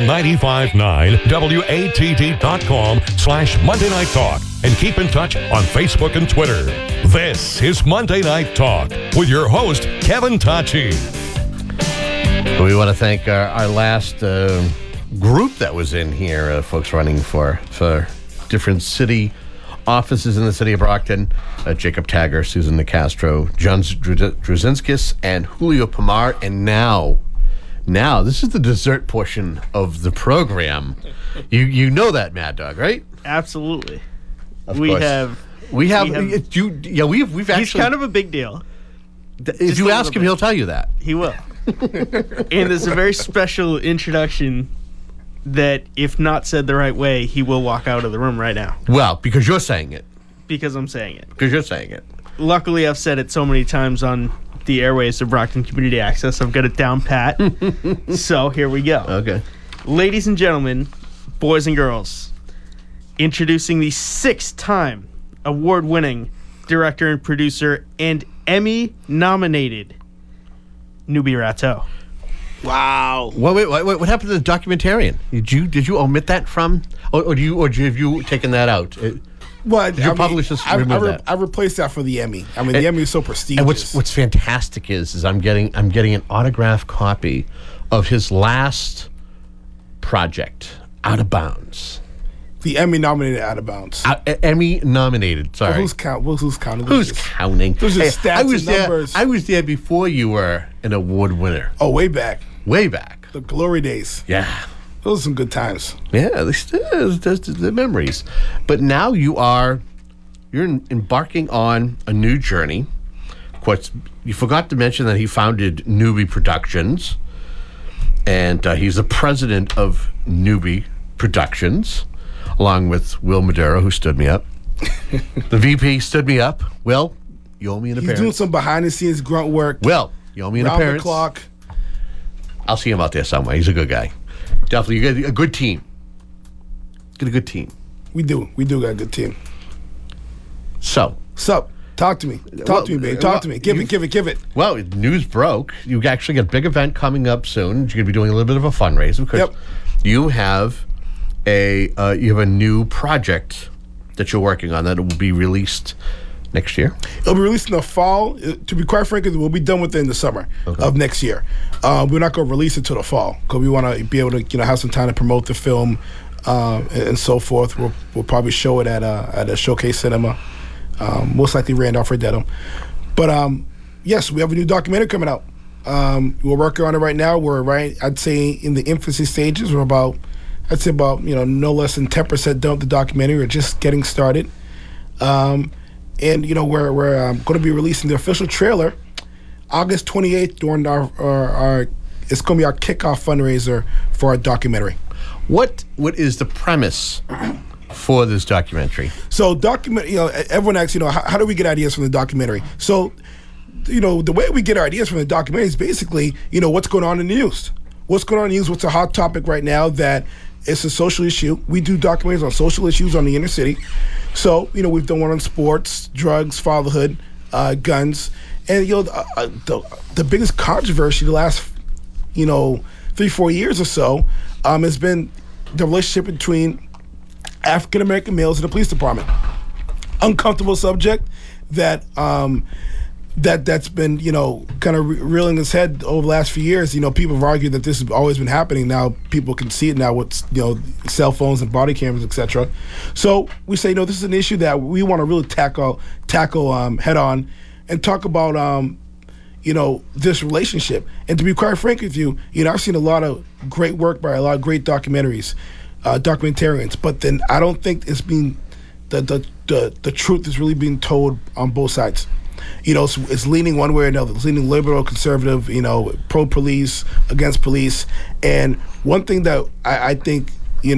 959WATD.com/Monday Night Talk and keep in touch on Facebook and Twitter. This is Monday Night Talk with your host, Kevin Tachi.
We want to thank our last group that was in here, folks running for different city offices in the city of Brockton, Jacob Taggart, Susan Nicastro, John Druzinskis, and Julio Pomar. And now, this is the dessert portion of the program. You know that, Mad Dog, right?
Absolutely.
Of course. We've actually.
He's kind of a big deal.
If you ask him, he'll tell you that.
He will. And there's a very special introduction that, if not said the right way, he will walk out of the room right now.
Well, because you're saying it.
Because I'm saying it.
Because you're saying it.
Luckily, I've said it so many times on the airways of Brockton Community Access, I've got it down pat. So here we go.
Okay.
Ladies and gentlemen, boys and girls, introducing the 6-time award-winning director and producer and Emmy-nominated Nubis Rateau.
Wow. Wait, what happened to the documentarian? Did you omit that from, or have you taken that out?
Well,
Your publishers removed that.
I replaced that for the Emmy. I mean, the Emmy is so prestigious.
And what's fantastic is I'm getting an autographed copy of his last project, Out of Bounds.
The Emmy nominated Out of Bounds.
Emmy nominated. Sorry.
Well, who's counting?
Who's counting?
Those are stats and numbers.
I was there before you were an award winner.
Oh, way back.
Way back.
The glory days.
Yeah.
Those are some good times.
Yeah, there's the memories. But now you're embarking on a new journey. course, you forgot to mention that he founded Newbie Productions, and he's the president of Newbie Productions, along with Will Maduro, who stood me up. The VP stood me up. Will, you owe me an appearance.
He's doing some behind-the-scenes grunt work.
Will, you owe me an appearance.
Round the clock.
I'll see him out there somewhere. He's a good guy. Definitely, you get a good team. Get a good team.
We do. We do got a good team.
So,
talk to me. Talk to me, babe. Talk to me. Give it.
Well, news broke. You actually got a big event coming up soon. You're going to be doing a little bit of a fundraiser because you have a new project that you're working on that will be released next year.
It'll be released in the fall. To be quite frank, we'll be done with it in the summer of next year. We're not going to release it till the fall because we want to be able to have some time to promote the film and so forth. We'll probably show it at a Showcase Cinema. Most likely Randolph or Dedham. But yes, we have a new documentary coming out. We're working on it right now. I'd say in the infancy stages. We're about no less than 10% done with the documentary. We're just getting started. And we're going to be releasing the official trailer August 28th during our it's going to be our kickoff fundraiser for our documentary.
What is the premise for this documentary?
So everyone asks, how do we get ideas from the documentary? So, the way we get our ideas from the documentary is basically, what's going on in the news. What's going on in the news? What's a hot topic right now that it's a social issue? We do documentaries on social issues on the inner city. So, we've done one on sports, drugs, fatherhood, guns. And, the biggest controversy the last, 3-4 years or so has been the relationship between African-American males in the police department. Uncomfortable subject that that's been, kind of reeling its head over the last few years. People have argued that this has always been happening. Now people can see it now with, cell phones and body cameras, etc. So we say, this is an issue that we want to really tackle head on and talk about, this relationship. And to be quite frank with you, I've seen a lot of great work by a lot of great documentarians, but then I don't think it's being the truth is really being told on both sides. It's leaning one way or another. It's leaning liberal, conservative, pro-police, against police. And one thing that I think,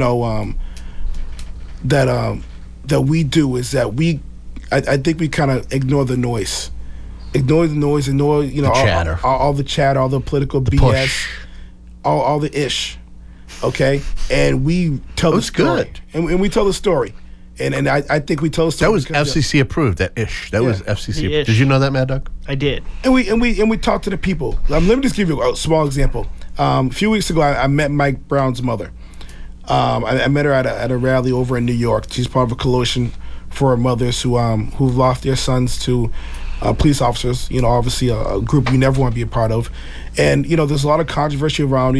that we do is that I think we kind of ignore the noise. Ignore the noise, ignore,
the chatter.
All the chatter, all the political BS, all the ish, okay? And we tell the story.
Good.
And we tell the story. And I think we tell the story.
That was FCC approved. That ish. That was FCC approved.
Ish.
Did you know that, Mad Dog?
I did.
And we talk to the people. Let me just give you a small example. A few weeks ago, I met Mike Brown's mother. I met her at a rally over in New York. She's part of a coalition for mothers who've lost their sons to police officers. Obviously a group you never want to be a part of. And there's a lot of controversy around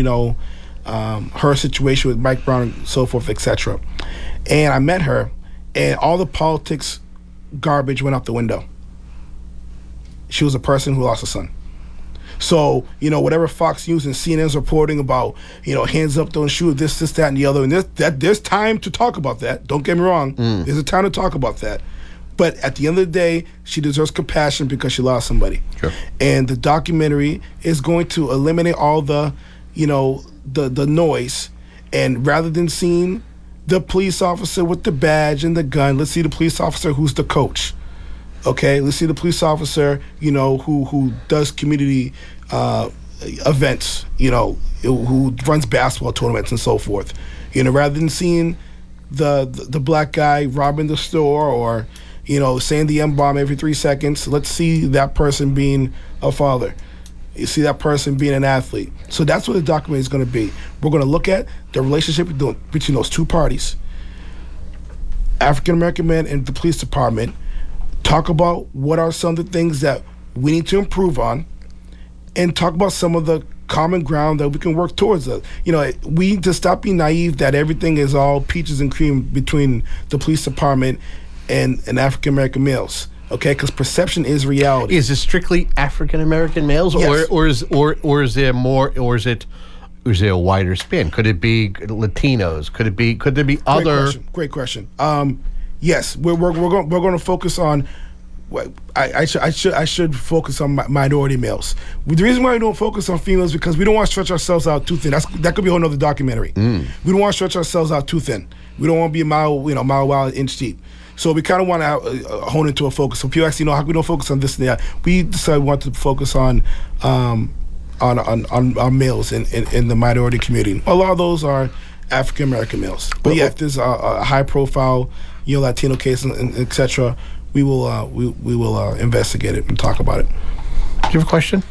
her situation with Mike Brown and so forth, etc. And I met her. And all the politics garbage went out the window. She was a person who lost a son. So, whatever Fox News and CNN's reporting about, hands up, don't shoot, this, that, and the other. And there's time to talk about that. Don't get me wrong. There's a time to talk about that. But at the end of the day, she deserves compassion because she lost somebody.
Sure.
And the documentary is going to eliminate all the, the noise. And rather than seeing the police officer with the badge and the gun, let's see the police officer who's the coach. Okay, let's see the police officer, who does community events, who runs basketball tournaments and so forth. Rather than seeing the black guy robbing the store or, saying the M-bomb every 3 seconds, let's see that person being a father. You see that person being an athlete. So that's what the documentary is going to be. We're going to look at the relationship between those two parties, African-American men and the police department, talk about what are some of the things that we need to improve on, and talk about some of the common ground that we can work towards. We need to stop being naive that everything is all peaches and cream between the police department and African-American males. Okay, because perception is reality.
Is it strictly African American males,
yes,
or is there more, or is there a wider span? Could it be Latinos? Could there be other?
Great question. Yes, we're going to focus on I should focus on minority males. The reason why we don't focus on females is because we don't want to stretch ourselves out too thin. That could be a whole other documentary. We don't want to stretch ourselves out too thin. We don't want to be mile wide, inch deep. So we kind of want to hone into a focus. So people actually know how we don't focus on this and that. We decided we want to focus on our males in the minority community. A lot of those are African American males. But yeah, if there's a high profile, Latino case and etc., we will investigate it and talk about it.
Do you have a question?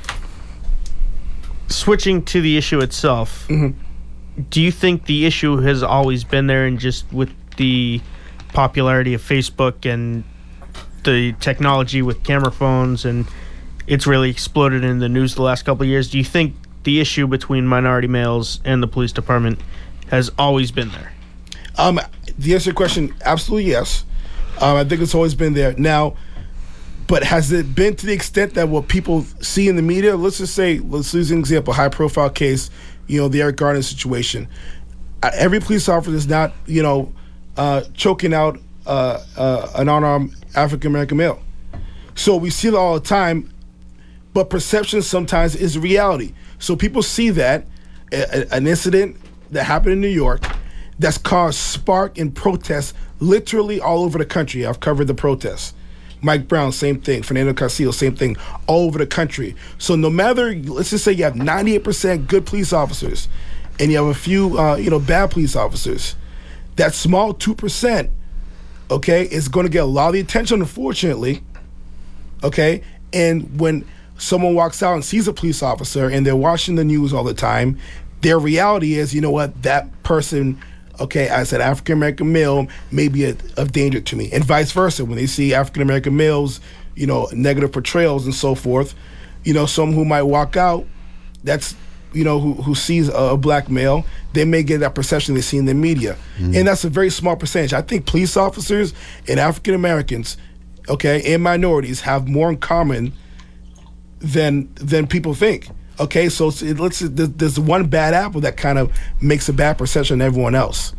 Switching to the issue itself, do you think the issue has always been there, and just with the popularity of Facebook and the technology with camera phones, and it's really exploded in the news the last couple of years, do you think the issue between minority males and the police department has always been there?
The answer to your question, absolutely yes. I think it's always been there. Now, but has it been to the extent that what people see in the media? Let's use an example, high-profile case, the Eric Garner situation. Every police officer is not, choking out an unarmed African-American male. So we see it all the time, but perception sometimes is reality. So people see that, an incident that happened in New York that's caused spark and protests literally all over the country. I've covered the protests. Mike Brown, same thing. Fernando Castillo, same thing, all over the country. So no matter, let's just say you have 98% good police officers and you have a few, bad police officers, that small 2%, okay, is going to get a lot of the attention, unfortunately, okay? And when someone walks out and sees a police officer and they're watching the news all the time, their reality is, that person, okay, as an African-American male may be of danger to me, and vice versa. When they see African-American males, negative portrayals and so forth, some who might walk out, that's, who sees a black male, they may get that perception they see in the media. And that's a very small percentage. I think police officers and African-Americans, okay, and minorities have more in common than people think. Okay, so there's one bad apple that kind of makes a bad perception on everyone else.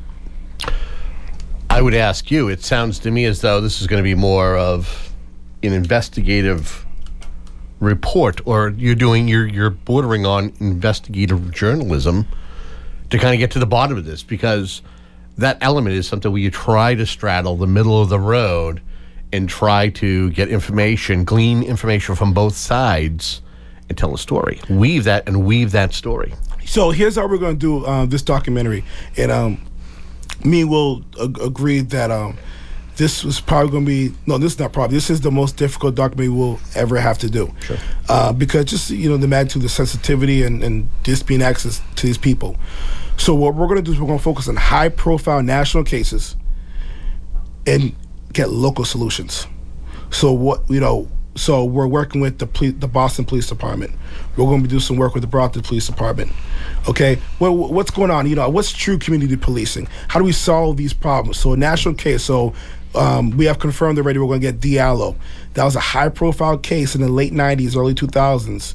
I would ask you, it sounds to me as though this is going to be more of an investigative report, or you're bordering on investigative journalism to kind of get to the bottom of this, because that element is something where you try to straddle the middle of the road and try to get information, glean information from both sides, and tell a story. Weave that story. So
here's how we're going to do this documentary. And me will agree that this was probably going to be, no, this is not probably, this is the most difficult documentary we'll ever have to do.
Sure.
Because just, the magnitude, the sensitivity, and just being access to these people. So what we're going to do is we're going to focus on high-profile national cases and get local solutions. So so we're working with the Boston Police Department. We're going to do some work with the Brockton Police Department. Okay, what's going on? What's true community policing? How do we solve these problems? So a national case. So we have confirmed already we're going to get Diallo. That was a high-profile case in the late '90s, early 2000s,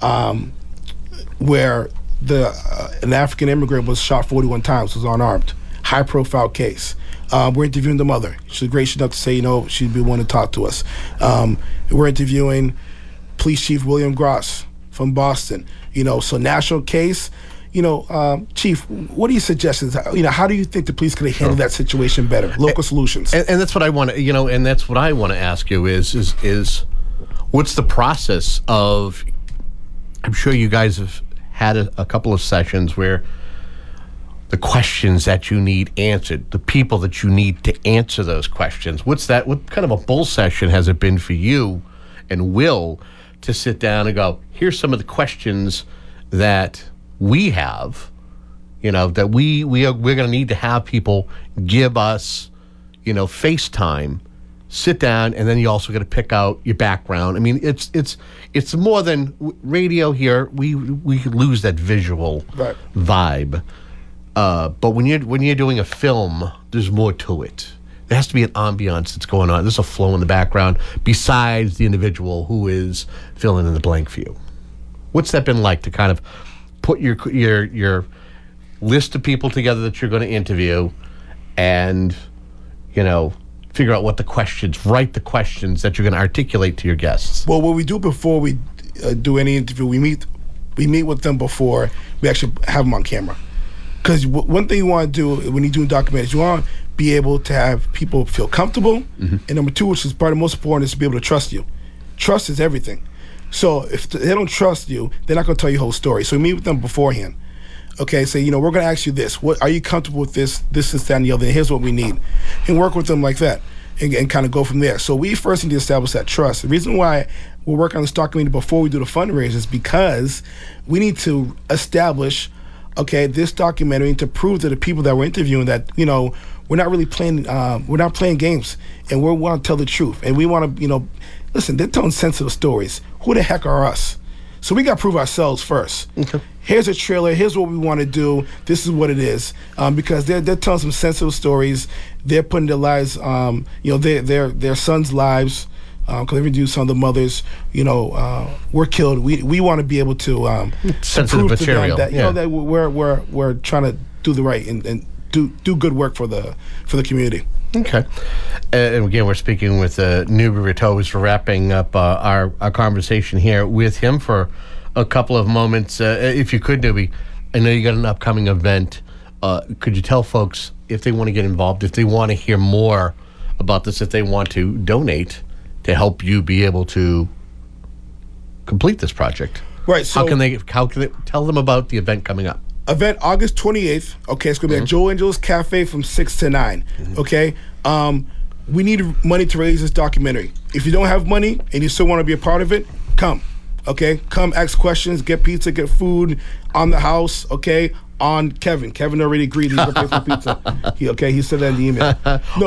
where an African immigrant was shot 41 times, was unarmed. High-profile case. We're interviewing the mother. She's gracious enough to say, she'd be willing to talk to us. We're interviewing Police Chief William Gross from Boston. So national case. Chief, what are your suggestions? How do you think the police could have handled that situation better? Local solutions.
And that's what I want to, and that's what I want to ask you is what's the process of? I'm sure you guys have had a couple of sessions where the questions that you need answered, the people that you need to answer those questions. What kind of a bull session has it been for you and Will to sit down and go, here's some of the questions that we have, that we're going to need to have people give us, FaceTime, sit down, and then you also got to pick out your background. I mean, it's more than radio here. We lose that visual vibe. But when you're doing a film, there's more to it. There has to be an ambiance that's going on. There's a flow in the background besides the individual who is filling in the blank for you. What's that been like to kind of put your list of people together that you're going to interview and, figure out what the questions, write the questions that you're going to articulate to your guests?
Well, what we do before we do any interview, we meet with them before we actually have them on camera. Because one thing you want to do when you're doing documentaries, you want to be able to have people feel comfortable. And number two, which is probably the most important, is to be able to trust you. Trust is everything. So if they don't trust you, they're not going to tell you the whole story. So we meet with them beforehand. Okay, say, we're going to ask you this. What are you comfortable with this, that, and the other? And here's what we need. And work with them like that and kind of go from there. So we first need to establish that trust. The reason why we're working on this documentary before we do the fundraiser is because we need to establish, this documentary to prove to the people that we're interviewing that, we're not really playing, we're not playing games, and we want to tell the truth. And we want to, listen, they're telling sensitive stories. Who the heck are us? So we got to prove ourselves first. Okay. Here's a trailer. Here's what we want to do. This is what it is. Because they're telling some sensitive stories. They're putting their lives, their sons' lives. Because every do some of the mothers, were killed. We want to be able to
sensitive
prove
material.
To them that that we're trying to do the right and do good work for the community.
Okay. And again, we're speaking with Newberry Toes. We're wrapping up our conversation here with him for a couple of moments. If you could, Newby, I know you got an upcoming event. Could you tell folks if they want to get involved, if they want to hear more about this, if they want to donate to help you be able to complete this project?
Right. So
how can they tell them about the event coming up?
Event August 28th. Okay, it's going to be at Joe Angelo's Cafe from 6 to 9. Okay? We need money to release this documentary. If you don't have money and you still want to be a part of it, come. Okay? Come ask questions, get pizza, get food on the house, okay? On Kevin. Kevin already agreed he's going to pay for pizza. He said that in the email. No.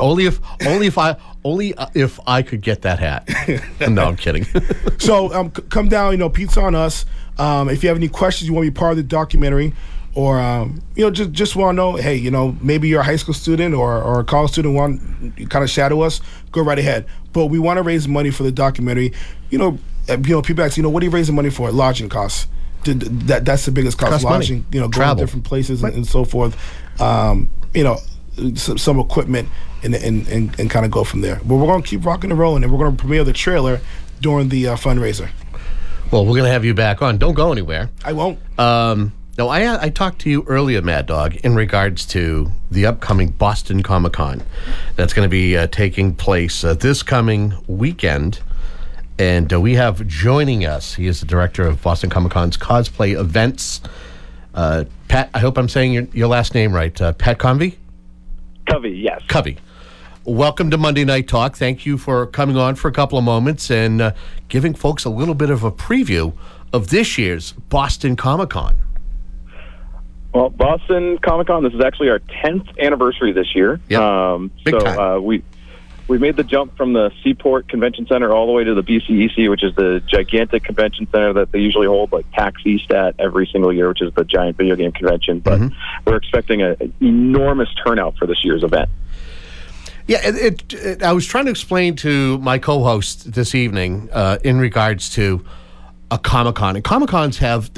Only if I could get that hat. No, I'm kidding.
So come down, pizza on us. If you have any questions, you want to be part of the documentary, or just want to know, hey, maybe you're a high school student or a college student, want to kind of shadow us, go right ahead. But we want to raise money for the documentary. People ask, what are you raising money for? Lodging costs. That's the biggest cost. Lodging, going to different places and so forth. Some equipment and kind of go from there. But we're going to keep rocking and rolling, and we're going to premiere the trailer during the fundraiser.
Well, we're going to have you back on. Don't go anywhere.
I won't.
No, I talked to you earlier, Mad Dog, in regards to the upcoming Boston Comic Con that's going to be taking place this coming weekend. And we have joining us, he is the director of Boston Comic Con's cosplay events. Pat, I hope I'm saying your last name right. Pat Covey?
Covey, yes.
Covey. Welcome to Monday Night Talk. Thank you for coming on for a couple of moments and giving folks a little bit of a preview of this year's Boston Comic Con.
Well, Boston Comic Con, this is actually our 10th anniversary this year.
Yep. Big time.
We made the jump from the Seaport Convention Center all the way to the BCEC, which is the gigantic convention center that they usually hold like PAX East at every single year, which is the giant video game convention. But we're expecting an enormous turnout for this year's event.
Yeah, I was trying to explain to my co-host this evening in regards to a Comic-Con. And Comic-Cons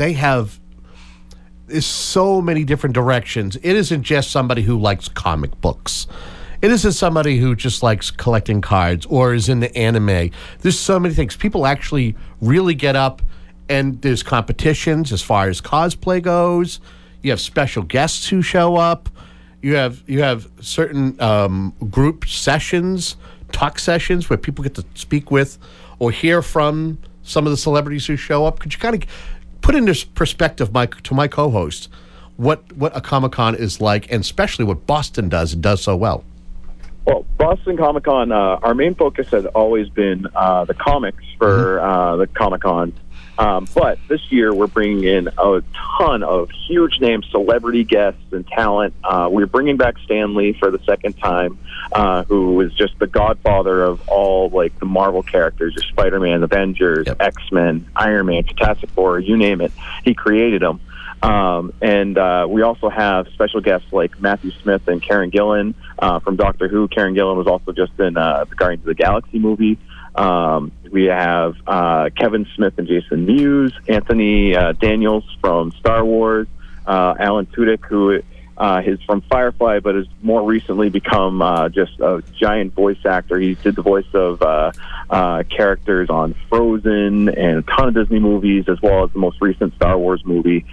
there's so many different directions. It isn't just somebody who likes comic books. It isn't somebody who just likes collecting cards or is into anime. There's so many things. People actually really get up, and there's competitions as far as cosplay goes. You have special guests who show up. You have certain group sessions, talk sessions where people get to speak with or hear from some of the celebrities who show up. Could you kind of put into perspective to my co-host what a Comic-Con is like, and especially what Boston does and does so well?
Well, Boston Comic Con, our main focus has always been the comics for the Comic Con. But this year we're bringing in a ton of huge name celebrity guests and talent. We're bringing back Stan Lee for the second time, who is just the godfather of all like the Marvel characters, your Spider-Man, Avengers, X-Men, Iron Man, Fantastic Four, you name it. He created them. And we also have special guests like Matthew Smith and Karen Gillan from Doctor Who. Karen Gillan was also just in the Guardians of the Galaxy movie. We have Kevin Smith and Jason Mewes, Anthony Daniels from Star Wars, Alan Tudyk, who He's from Firefly, but has more recently become just a giant voice actor. He did the voice of characters on Frozen and a ton of Disney movies, as well as the most recent Star Wars movie.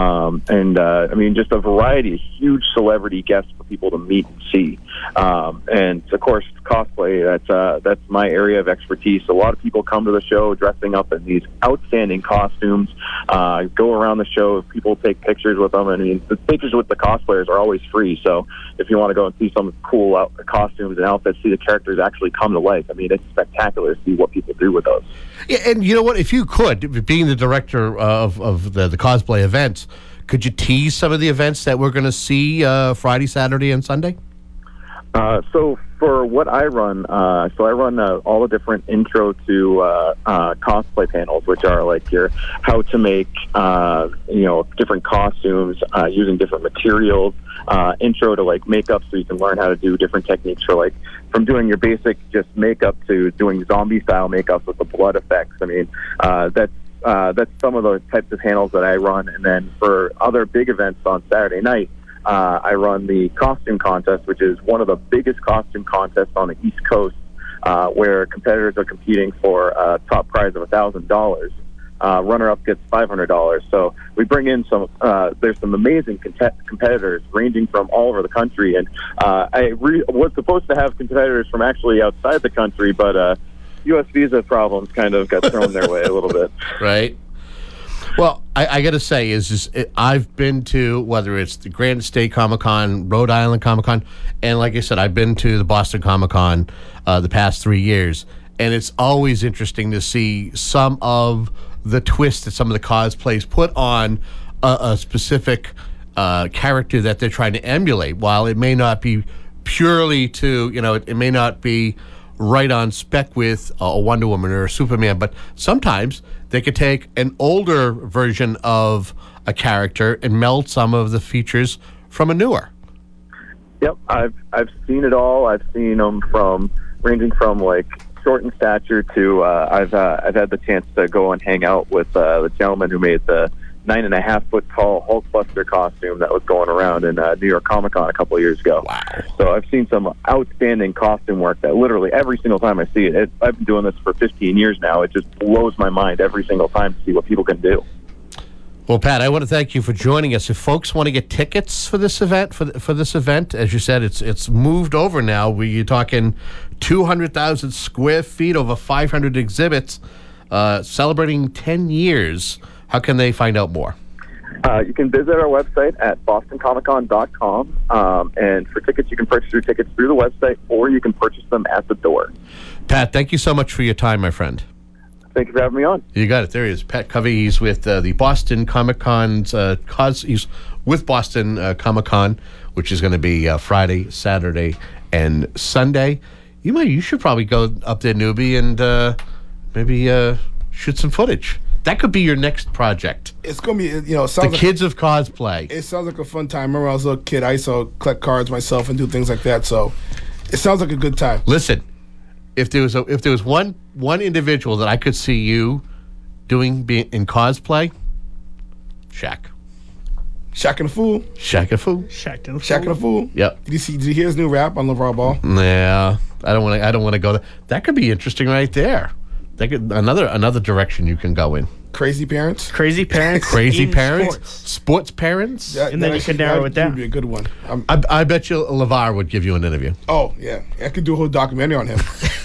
I mean, just a variety of huge celebrity guests for people to meet and see. And of course, cosplay, that's my area of expertise. A lot of people come to the show dressing up in these outstanding costumes, go around the show, people take pictures with them. I mean, the pictures with the cosplayers are always free, so if you want to go and see some cool costumes and outfits, see the characters actually come to life, I mean, it's spectacular to see what people do with those.
Yeah, and you know what? If you could, being the director of the cosplay events, could you tease some of the events that we're going to see Friday, Saturday, and Sunday?
So for what I run, I run all the different intro to cosplay panels, which are like your how to make different costumes using different materials, intro to like makeup, so you can learn how to do different techniques for like from doing your basic just makeup to doing zombie style makeup with the blood effects. I mean, that's some of the types of panels that I run, and then for other big events on Saturday night, I run the costume contest, which is one of the biggest costume contests on the East Coast, where competitors are competing for a top prize of $1,000. Runner-up gets $500. So we bring in there's some amazing competitors ranging from all over the country. And I was supposed to have competitors from actually outside the country, but U.S. visa problems kind of got thrown their way a little bit.
Right. Well, I got to say, I've been to, whether it's the Granite State Comic-Con, Rhode Island Comic-Con, and like I said, I've been to the Boston Comic-Con the past 3 years, and it's always interesting to see some of the twists that some of the cosplays put on a specific character that they're trying to emulate. While it may not be purely it may not be right on spec with a Wonder Woman or a Superman, but sometimes they could take an older version of a character and meld some of the features from a newer.
Yep, I've seen it all. I've seen them ranging from like short in stature to I've had the chance to go and hang out with the gentleman who made the 9.5 foot tall Hulkbuster costume that was going around in New York Comic Con a couple of years ago.
Wow!
So I've seen some outstanding costume work that literally every single time I see it, I've been doing this for 15 years now. It just blows my mind every single time to see what people can do.
Well, Pat, I want to thank you for joining us. If folks want to get tickets for this event, for this event, as you said, it's moved over now. You're talking 200,000 square feet, over 500 exhibits, celebrating 10 years. How can they find out more?
You can visit our website at bostoncomiccon.com, and for tickets, you can purchase your tickets through the website, or you can purchase them at the door.
Pat, thank you so much for your time, my friend.
Thank you for having me on.
You got it. There he is, Pat Covey. He's with the Boston Comic Con's he's with Boston Comic Con, which is going to be Friday, Saturday, and Sunday. You should probably go up there, newbie, and maybe shoot some footage. That could be your next project.
It's going to be,
the kids of cosplay.
It sounds like a fun time. Remember, when I was a little kid, I used to collect cards myself and do things like that. So it sounds like a good time.
Listen, if there was one individual that I could see you being in cosplay, Shaq.
Shaq and the Fool.
Shaq and the Fool.
Shaq and the Fool.
Shaq and the Fool.
Yep.
Did you hear his new rap on LeVar Ball?
Yeah, I don't want to go there. That could be interesting right there. Another direction you can go in.
Crazy parents.
Crazy parents.
Crazy parents. Sports parents.
And then you can narrow it down.
That would be a good one.
I bet you LeVar would give you an interview.
Oh, yeah. I could do a whole documentary on him.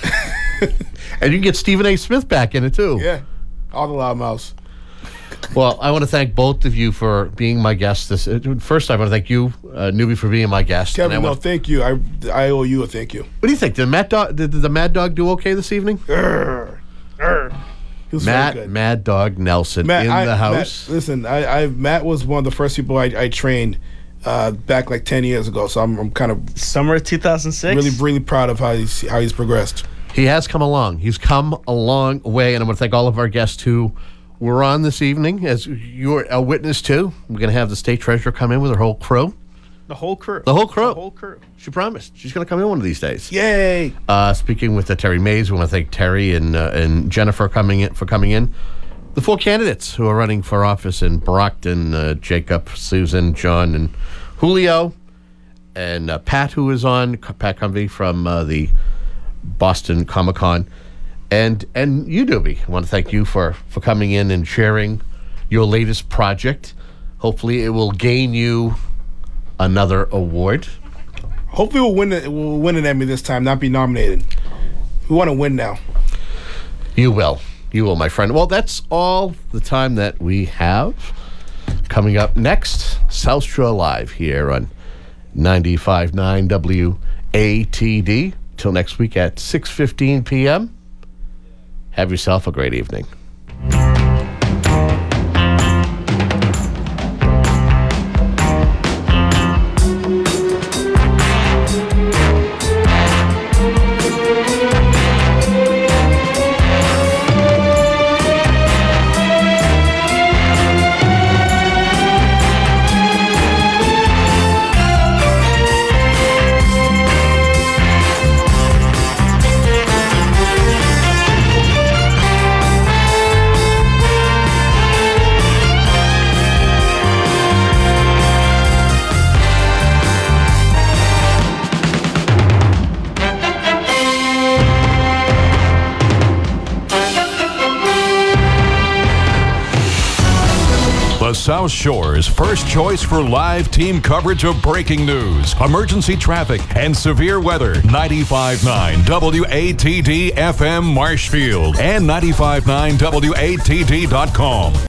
And you can get Stephen A. Smith back in it, too.
Yeah. All the loudmouths.
Well, I want to thank both of you for being my guests. First, I want to thank you, Newbie, for being my guest.
Kevin, thank you. I owe you a thank you.
What do you think? Did the Mad Dog do okay this evening? Mad Dog Nelson in the house.
Matt was one of the first people I trained back like 10 years ago. So I'm kind of
summer 2006.
Really proud of how he's progressed.
He has come along. He's come a long way, and I want to thank all of our guests who were on this evening, as you're a witness to. We're going to have the state treasurer come in with her whole crew.
The whole crew.
The whole crew. She promised. She's going to come in one of these days.
Yay!
Speaking with Terry Mays, we want to thank Terry and Jennifer coming in. The 4 candidates who are running for office in Brockton, Jacob, Susan, John, and Julio and Pat, who is on, Pat Cumby from the Boston Comic-Con, and you, Doobie. I want to thank you for coming in and sharing your latest project. Hopefully it will gain you another award.
Hopefully we'll win an Emmy this time, not be nominated. We want to win now.
You will. You will, my friend. Well, that's all the time that we have. Coming up next, South Shore Live here on 95.9 WATD. Till next week at 6:15 p.m. Have yourself a great evening.
The South Shore's first choice for live team coverage of breaking news, emergency traffic, and severe weather. 95.9 WATD FM Marshfield and 95.9WATD.com.